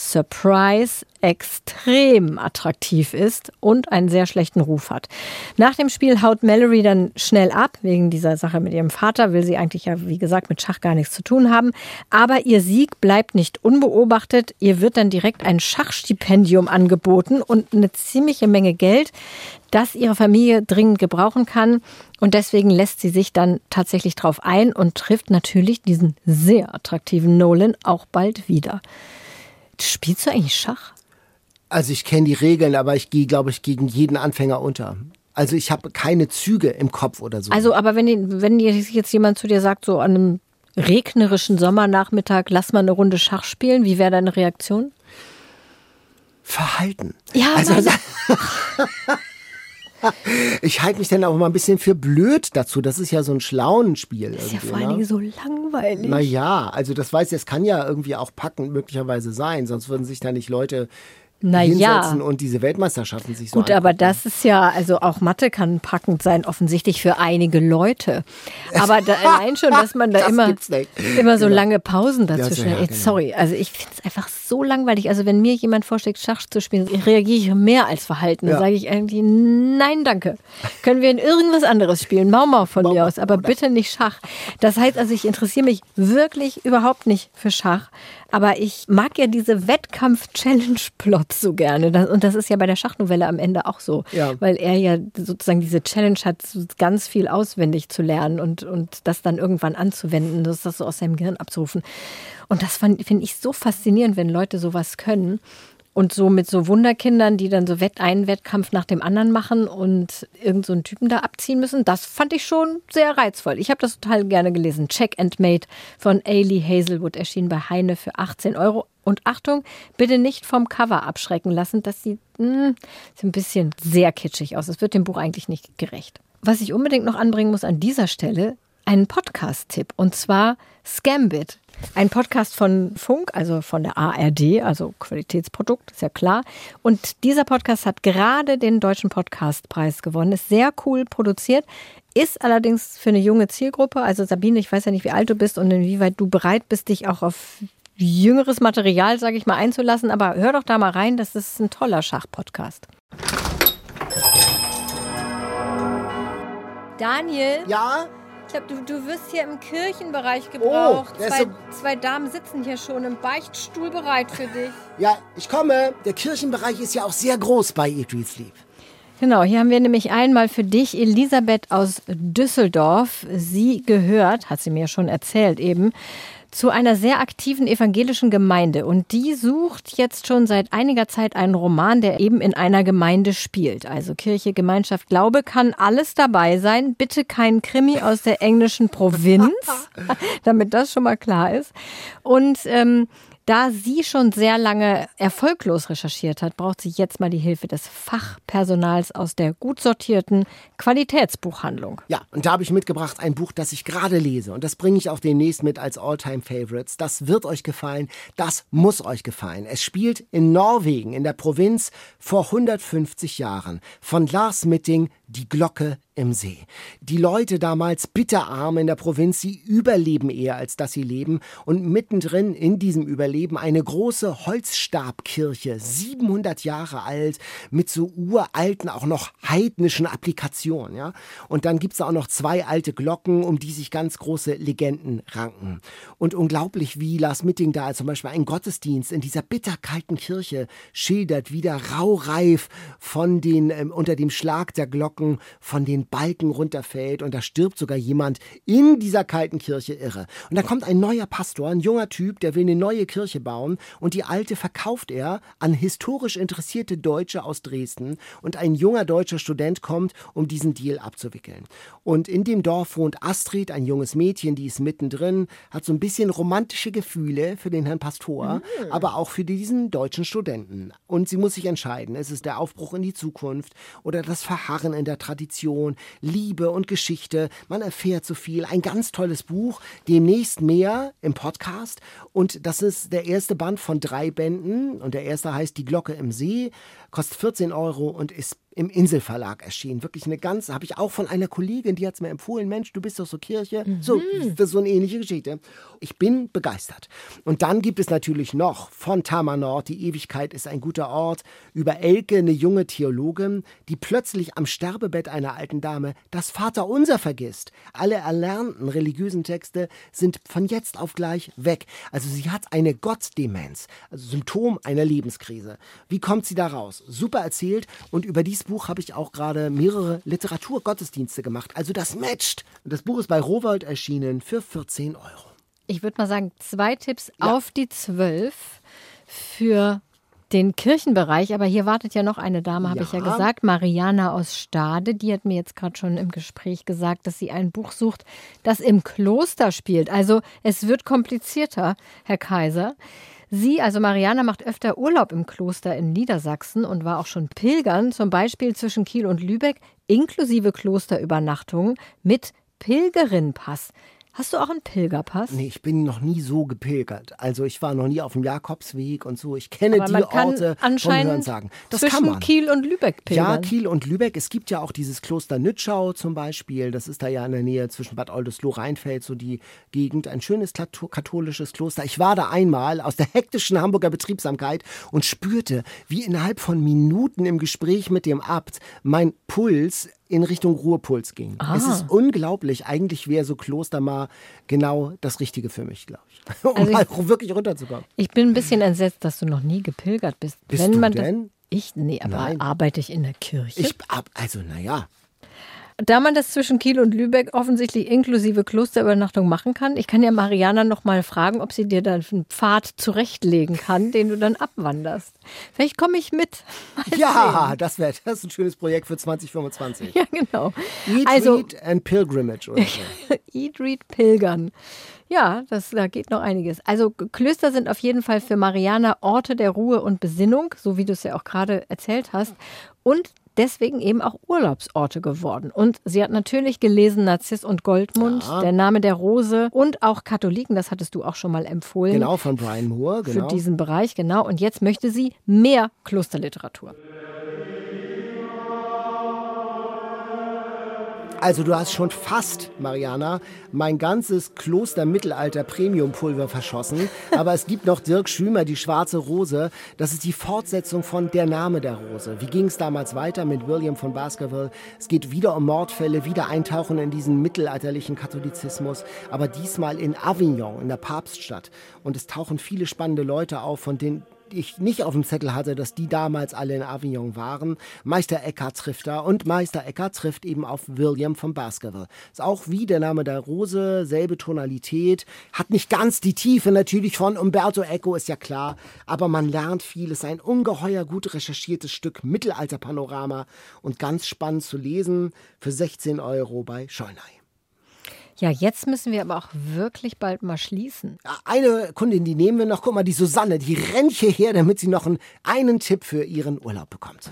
Surprise extrem attraktiv ist und einen sehr schlechten Ruf hat. Nach dem Spiel haut Mallory dann schnell ab, wegen dieser Sache mit ihrem Vater, will sie eigentlich ja, wie gesagt, mit Schach gar nichts zu tun haben. Aber ihr Sieg bleibt nicht unbeobachtet. Ihr wird dann direkt ein Schachstipendium angeboten und eine ziemliche Menge Geld, das ihre Familie dringend gebrauchen kann. Und deswegen lässt sie sich dann tatsächlich drauf ein und trifft natürlich diesen sehr attraktiven Nolan auch bald wieder. Spielst du eigentlich Schach? Also ich kenne die Regeln, aber ich gehe, glaube ich, gegen jeden Anfänger unter. Also ich habe keine Züge im Kopf oder so. Also, aber wenn, wenn jetzt jemand zu dir sagt, so an einem regnerischen Sommernachmittag, lass mal eine Runde Schach spielen, wie wäre deine Reaktion? Verhalten. Ja, also, also ich halte mich dann auch mal ein bisschen für blöd dazu. Das ist ja so ein Schlauenspiel. Das ist ja vor allen Dingen so langweilig. Naja, also das weiß ich, es kann ja irgendwie auch packend möglicherweise sein, sonst würden sich da nicht Leute Na hinsetzen ja. und diese Weltmeisterschaften sich so Gut, aber das ist ja, also auch Mathe kann packend sein, offensichtlich für einige Leute. Aber da, allein schon, dass man da das immer, immer so genau. lange Pausen dazwischen ja, hat. genau. Sorry, also ich finde es einfach so langweilig. Also wenn mir jemand vorschlägt, Schach zu spielen, reagiere ich mehr als verhalten. Ja. Dann sage ich irgendwie, nein, danke. Können wir in irgendwas anderes spielen? Mau Mau von Mau mir Mau, aus, aber oder? bitte nicht Schach. Das heißt also, ich interessiere mich wirklich überhaupt nicht für Schach. Aber ich mag ja diese Wettkampf-Challenge-Plots so gerne. Das, und das ist ja bei der Schachnovelle am Ende auch so. Ja. Weil er ja sozusagen diese Challenge hat, so ganz viel auswendig zu lernen und, und das dann irgendwann anzuwenden, das, das so aus seinem Gehirn abzurufen. Und das finde ich so faszinierend, wenn Leute sowas können. Und so mit so Wunderkindern, die dann so Wett einen Wettkampf nach dem anderen machen und irgend so einen Typen da abziehen müssen, das fand ich schon sehr reizvoll. Ich habe das total gerne gelesen. Check and Mate von Ailey Hazelwood erschien bei Heine für achtzehn Euro. Und Achtung, bitte nicht vom Cover abschrecken lassen. Das sieht mh, so ein bisschen sehr kitschig aus. Das wird dem Buch eigentlich nicht gerecht. Was ich unbedingt noch anbringen muss an dieser Stelle, einen Podcast-Tipp. Und zwar Scambit. Ein Podcast von Funk, also von der A R D, also Qualitätsprodukt, ist ja klar. Und dieser Podcast hat gerade den Deutschen Podcastpreis gewonnen. Ist sehr cool produziert, ist allerdings für eine junge Zielgruppe. Also Sabine, ich weiß ja nicht, wie alt du bist und inwieweit du bereit bist, dich auch auf jüngeres Material, sage ich mal, einzulassen. Aber hör doch da mal rein, das ist ein toller Schachpodcast. Daniel? Ja? Ich glaube, du, du wirst hier im Kirchenbereich gebraucht. Oh, der ist zwei, so- zwei Damen sitzen hier schon im Beichtstuhl bereit für dich. Ja, ich komme. Der Kirchenbereich ist ja auch sehr groß bei Eat, Read, Sleep. Genau, hier haben wir nämlich einmal für dich Elisabeth aus Düsseldorf. Sie gehört, hat sie mir schon erzählt eben, zu einer sehr aktiven evangelischen Gemeinde. Und die sucht jetzt schon seit einiger Zeit einen Roman, der eben in einer Gemeinde spielt. Also Kirche, Gemeinschaft, Glaube, kann alles dabei sein. Bitte kein Krimi aus der englischen Provinz, damit das schon mal klar ist. Und ähm, Da sie schon sehr lange erfolglos recherchiert hat, braucht sie jetzt mal die Hilfe des Fachpersonals aus der gut sortierten Qualitätsbuchhandlung. Ja, und da habe ich mitgebracht ein Buch, das ich gerade lese. Und das bringe ich auch demnächst mit als All-Time-Favorites. Das wird euch gefallen, das muss euch gefallen. Es spielt in Norwegen, in der Provinz, vor hundertfünfzig Jahren. Von Lars Mitting, Die Glocke im See. Die Leute damals bitterarm in der Provinz, sie überleben eher, als dass sie leben. Und mittendrin in diesem Überleben eine große Holzstabkirche, siebenhundert Jahre alt, mit so uralten, auch noch heidnischen Applikationen. Ja? Und dann gibt es auch noch zwei alte Glocken, um die sich ganz große Legenden ranken. Und unglaublich, wie Lars Mitting da zum Beispiel einen Gottesdienst in dieser bitterkalten Kirche schildert, wie der raureif von den, ähm, unter dem Schlag der Glocken von den Balken runterfällt und da stirbt sogar jemand in dieser kalten Kirche irre. Und dann kommt ein neuer Pastor, ein junger Typ, der will eine neue Kirche bauen und die alte verkauft er an historisch interessierte Deutsche aus Dresden und ein junger deutscher Student kommt, um diesen Deal abzuwickeln. Und in dem Dorf wohnt Astrid, ein junges Mädchen, die ist mittendrin, hat so ein bisschen romantische Gefühle für den Herrn Pastor, mhm. aber auch für diesen deutschen Studenten. Und sie muss sich entscheiden, ist es der Aufbruch in die Zukunft oder das Verharren in der Tradition, Liebe und Geschichte. Man erfährt so viel. Ein ganz tolles Buch. Demnächst mehr im Podcast. Und das ist der erste Band von drei Bänden. Und der erste heißt Die Glocke im See. Kostet vierzehn Euro und ist im Inselverlag erschienen. Wirklich eine ganz, habe ich auch von einer Kollegin, die hat es mir empfohlen, Mensch, du bist doch so Kirche. Mhm. So, das ist so eine ähnliche Geschichte. Ich bin begeistert. Und dann gibt es natürlich noch von Tamar Nord, Die Ewigkeit ist ein guter Ort, über Elke, eine junge Theologin, die plötzlich am Sterbebett einer alten Dame das Vaterunser vergisst. Alle erlernten religiösen Texte sind von jetzt auf gleich weg. Also sie hat eine Gottdemenz, also Symptom einer Lebenskrise. Wie kommt sie da raus? Super erzählt und über dieses Buch habe ich auch gerade mehrere Literaturgottesdienste gemacht. Also das matcht. Und das Buch ist bei Rowohlt erschienen für vierzehn Euro. Ich würde mal sagen, zwei Tipps Ja. auf die zwölf für den Kirchenbereich. Aber hier wartet ja noch eine Dame, habe Ja. ich ja gesagt, Mariana aus Stade. Die hat mir jetzt gerade schon im Gespräch gesagt, dass sie ein Buch sucht, das im Kloster spielt. Also es wird komplizierter, Herr Kaiser. Sie, also Mariana, macht öfter Urlaub im Kloster in Niedersachsen und war auch schon pilgern, zum Beispiel zwischen Kiel und Lübeck, inklusive Klosterübernachtung mit Pilgerinnenpass. Hast du auch einen Pilgerpass? Nee, ich bin noch nie so gepilgert. Also ich war noch nie auf dem Jakobsweg und so. Ich kenne Aber die man kann Orte vom anscheinend Hörensagen. Das zwischen kann man. Kiel und Lübeck pilgern. Ja, Kiel und Lübeck. Es gibt ja auch dieses Kloster Nütschau zum Beispiel. Das ist da ja in der Nähe zwischen Bad Oldesloe-Rheinfeld, so die Gegend. Ein schönes katholisches Kloster. Ich war da einmal aus der hektischen Hamburger Betriebsamkeit und spürte, wie innerhalb von Minuten im Gespräch mit dem Abt mein Puls in Richtung Ruhepuls ging. Ah. Es ist unglaublich. Eigentlich wäre so Kloster mal genau das Richtige für mich, glaube ich. Um Also mal ich- wirklich runterzukommen. Ich bin ein bisschen entsetzt, dass du noch nie gepilgert bist. Bist Wenn du man das- denn? Ich? Nee, aber Nein. arbeite ich in der Kirche? Ich, ab- also, naja. Da man das zwischen Kiel und Lübeck offensichtlich inklusive Klosterübernachtung machen kann, ich kann ja Mariana noch mal fragen, ob sie dir dann einen Pfad zurechtlegen kann, den du dann abwanderst. Vielleicht komme ich mit. Mal Ja, das wäre das ist ein schönes Projekt für zwanzig fünfundzwanzig. sehen. Ja, genau. Eat, Also- Read and Pilgrimage oder so. Eat, Read, Pilgern. Ja, das, da geht noch einiges. Also Klöster sind auf jeden Fall für Mariana Orte der Ruhe und Besinnung, so wie du es ja auch gerade erzählt hast. Und deswegen eben auch Urlaubsorte geworden. Und sie hat natürlich gelesen Narziss und Goldmund, Ja. Der Name der Rose und auch Katholiken, das hattest du auch schon mal empfohlen. Genau, von Brian Moore, genau. Für diesen Bereich, genau. Und jetzt möchte sie mehr Klosterliteratur. Also du hast schon fast, Mariana, mein ganzes Kloster-Mittelalter-Premium-Pulver verschossen. Aber es gibt noch Dirk Schümer, Die schwarze Rose. Das ist die Fortsetzung von Der Name der Rose. Wie ging es damals weiter mit William von Baskerville? Es geht wieder um Mordfälle, wieder eintauchen in diesen mittelalterlichen Katholizismus. Aber diesmal in Avignon, in der Papststadt. Und es tauchen viele spannende Leute auf, von denen ich nicht auf dem Zettel hatte, dass die damals alle in Avignon waren. Meister Eckhart trifft da und Meister Eckhart trifft eben auf William von Baskerville. Ist auch wie Der Name der Rose, selbe Tonalität, hat nicht ganz die Tiefe natürlich von Umberto Eco, ist ja klar, aber man lernt viel. Es ist ein ungeheuer gut recherchiertes Stück Mittelalterpanorama und ganz spannend zu lesen für sechzehn Euro bei Schollnay. Ja, jetzt müssen wir aber auch wirklich bald mal schließen. Eine Kundin, die nehmen wir noch. Guck mal, die Susanne, die rennt hierher, damit sie noch einen, einen Tipp für ihren Urlaub bekommt.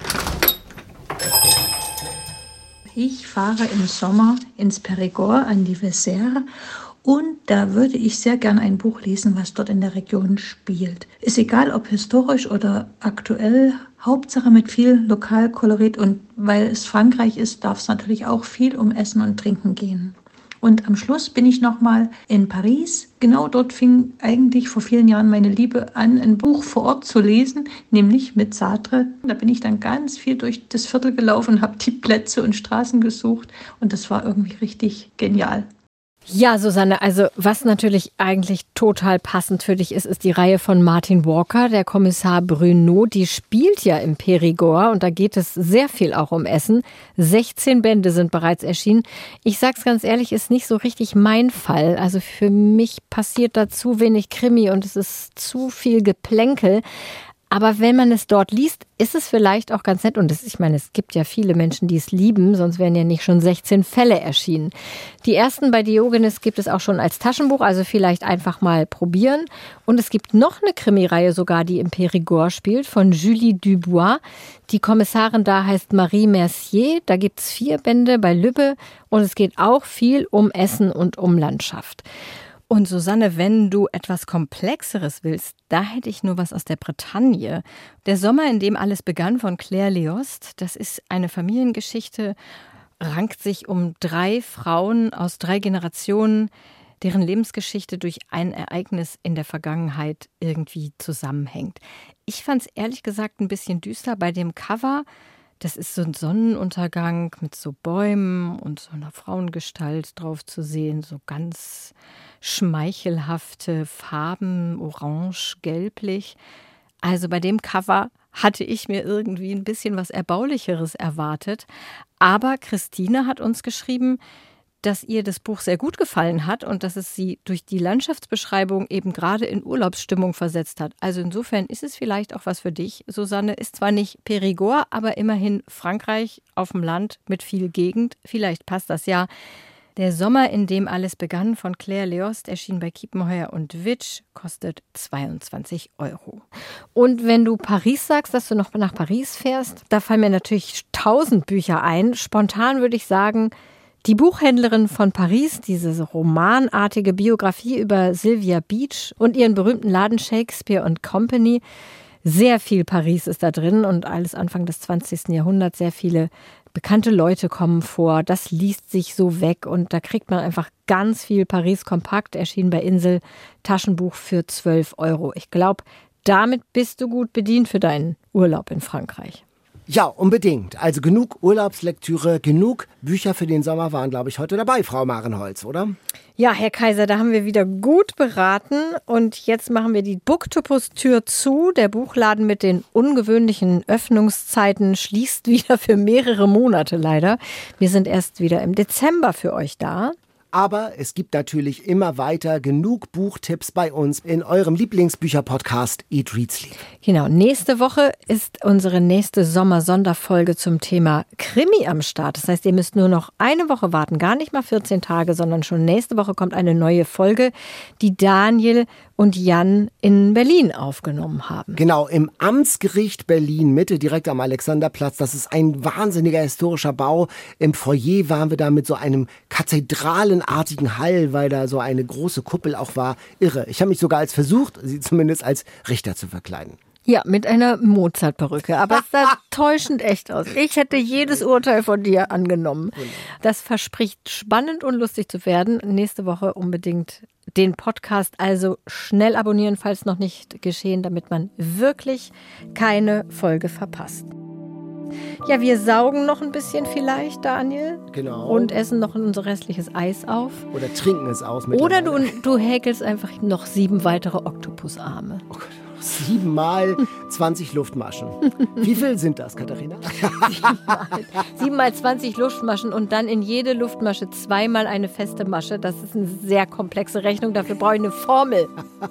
Ich fahre im Sommer ins Périgord an die Vézère und da würde ich sehr gern ein Buch lesen, was dort in der Region spielt. Ist egal, ob historisch oder aktuell, Hauptsache mit viel Lokalkolorit und weil es Frankreich ist, darf es natürlich auch viel um Essen und Trinken gehen. Und am Schluss bin ich nochmal in Paris. Genau dort fing eigentlich vor vielen Jahren meine Liebe an, ein Buch vor Ort zu lesen, nämlich mit Sartre. Da bin ich dann ganz viel durch das Viertel gelaufen, habe die Plätze und Straßen gesucht und das war irgendwie richtig genial. Ja, Susanne, also was natürlich eigentlich total passend für dich ist, ist die Reihe von Martin Walker, der Kommissar Bruneau. Die spielt ja im Périgord und da geht es sehr viel auch um Essen. sechzehn Bände sind bereits erschienen. Ich sag's ganz ehrlich, ist nicht so richtig mein Fall. Also für mich passiert da zu wenig Krimi und es ist zu viel Geplänkel. Aber wenn man es dort liest, ist es vielleicht auch ganz nett. Und das, ich meine, es gibt ja viele Menschen, die es lieben, sonst wären ja nicht schon sechzehn Fälle erschienen. Die ersten bei Diogenes gibt es auch schon als Taschenbuch, also vielleicht einfach mal probieren. Und es gibt noch eine Krimireihe sogar, die im Périgord spielt, von Julie Dubois. Die Kommissarin da heißt Marie Mercier. Da gibt es vier Bände bei Lübbe. Und es geht auch viel um Essen und um Landschaft. Und Susanne, wenn du etwas Komplexeres willst, da hätte ich nur was aus der Bretagne. Der Sommer, in dem alles begann, von Claire Leost, das ist eine Familiengeschichte, rankt sich um drei Frauen aus drei Generationen, deren Lebensgeschichte durch ein Ereignis in der Vergangenheit irgendwie zusammenhängt. Ich fand es ehrlich gesagt ein bisschen düster bei dem Cover. Das ist so ein Sonnenuntergang mit so Bäumen und so einer Frauengestalt drauf zu sehen, so ganz schmeichelhafte Farben, orange, gelblich. Also bei dem Cover hatte ich mir irgendwie ein bisschen was Erbaulicheres erwartet. Aber Christine hat uns geschrieben, dass ihr das Buch sehr gut gefallen hat und dass es sie durch die Landschaftsbeschreibung eben gerade in Urlaubsstimmung versetzt hat. Also insofern ist es vielleicht auch was für dich. Susanne, ist zwar nicht Périgord, aber immerhin Frankreich auf dem Land mit viel Gegend. Vielleicht passt das ja. Der Sommer, in dem alles begann, von Claire Leost, erschien bei Kiepenheuer und Witsch, kostet zweiundzwanzig Euro. Und wenn du Paris sagst, dass du noch nach Paris fährst, da fallen mir natürlich tausend Bücher ein. Spontan würde ich sagen, Die Buchhändlerin von Paris, diese romanartige Biografie über Sylvia Beach und ihren berühmten Laden Shakespeare and Company. Sehr viel Paris ist da drin und alles Anfang des zwanzigsten Jahrhunderts. Sehr viele bekannte Leute kommen vor. Das liest sich so weg und da kriegt man einfach ganz viel Paris kompakt. Erschien bei Insel, Taschenbuch für zwölf Euro. Ich glaube, damit bist du gut bedient für deinen Urlaub in Frankreich. Ja, unbedingt. Also genug Urlaubslektüre, genug Bücher für den Sommer waren, glaube ich, heute dabei, Frau Marenholz, oder? Ja, Herr Kaiser, da haben wir wieder gut beraten und jetzt machen wir die Booktopus-Tür zu. Der Buchladen mit den ungewöhnlichen Öffnungszeiten schließt wieder für mehrere Monate leider. Wir sind erst wieder im Dezember für euch da. Aber es gibt natürlich immer weiter genug Buchtipps bei uns in eurem Lieblingsbücher-Podcast Eat, Read, Sleep. Genau, nächste Woche ist unsere nächste Sommer-Sonderfolge zum Thema Krimi am Start. Das heißt, ihr müsst nur noch eine Woche warten, gar nicht mal vierzehn Tage, sondern schon nächste Woche kommt eine neue Folge, die Daniel und Jan in Berlin aufgenommen haben. Genau, im Amtsgericht Berlin Mitte, direkt am Alexanderplatz. Das ist ein wahnsinniger historischer Bau. Im Foyer waren wir da mit so einem kathedralenartigen Hall, weil da so eine große Kuppel auch war. Irre. Ich habe mich sogar als versucht, sie zumindest als Richter zu verkleiden. Ja, mit einer Mozart-Perücke. Aber es sah täuschend echt aus. Ich hätte jedes Urteil von dir angenommen. Das verspricht spannend und lustig zu werden. Nächste Woche unbedingt den Podcast also schnell abonnieren, falls noch nicht geschehen, damit man wirklich keine Folge verpasst. Ja, wir saugen noch ein bisschen vielleicht, Daniel. Genau. Und essen noch unser restliches Eis auf. Oder trinken es aus. Oder du, du häkelst einfach noch sieben weitere Oktopusarme. Oh Gott. Siebenmal zwanzig Luftmaschen. Wie viel sind das, Katharina? Siebenmal, siebenmal zwanzig Luftmaschen und dann in jede Luftmasche zweimal eine feste Masche. Das ist eine sehr komplexe Rechnung. Dafür brauche ich eine Formel.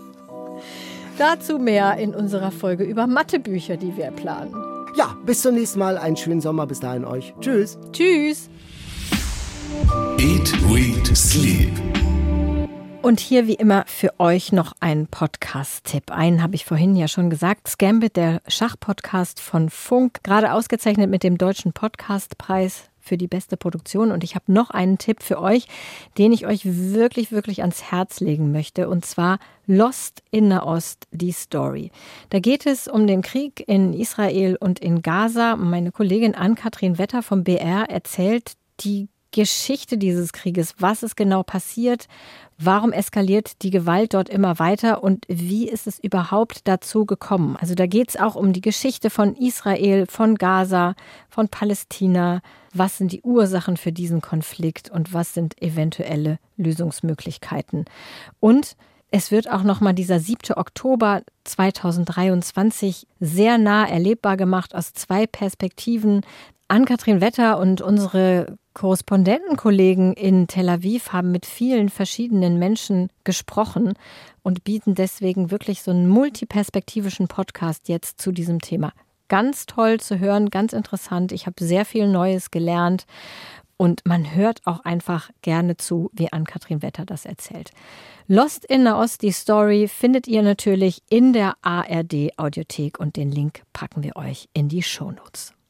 Dazu mehr in unserer Folge über Mathebücher, die wir planen. Ja, bis zum nächsten Mal. Einen schönen Sommer. Bis dahin euch. Tschüss. Tschüss. Eat, Read, Sleep. Und hier wie immer für euch noch ein Podcast-Tipp. Einen habe ich vorhin ja schon gesagt. Scambit, der Schachpodcast von Funk, gerade ausgezeichnet mit dem Deutschen Podcastpreis für die beste Produktion. Und ich habe noch einen Tipp für euch, den ich euch wirklich, wirklich ans Herz legen möchte. Und zwar Lost in Nahost, die Story. Da geht es um den Krieg in Israel und in Gaza. Meine Kollegin Ann-Kathrin Wetter vom B R erzählt die Geschichte dieses Krieges, was ist genau passiert, warum eskaliert die Gewalt dort immer weiter und wie ist es überhaupt dazu gekommen. Also da geht es auch um die Geschichte von Israel, von Gaza, von Palästina. Was sind die Ursachen für diesen Konflikt und was sind eventuelle Lösungsmöglichkeiten? Und es wird auch nochmal dieser siebter Oktober zweitausenddreiundzwanzig sehr nah erlebbar gemacht aus zwei Perspektiven. Ann-Kathrin Wetter und unsere Korrespondentenkollegen in Tel Aviv haben mit vielen verschiedenen Menschen gesprochen und bieten deswegen wirklich so einen multiperspektivischen Podcast jetzt zu diesem Thema. Ganz toll zu hören, ganz interessant. Ich habe sehr viel Neues gelernt und man hört auch einfach gerne zu, wie Ann-Kathrin Wetter das erzählt. Lost in Nahost, die Story, findet ihr natürlich in der A R D Audiothek und den Link packen wir euch in die Shownotes.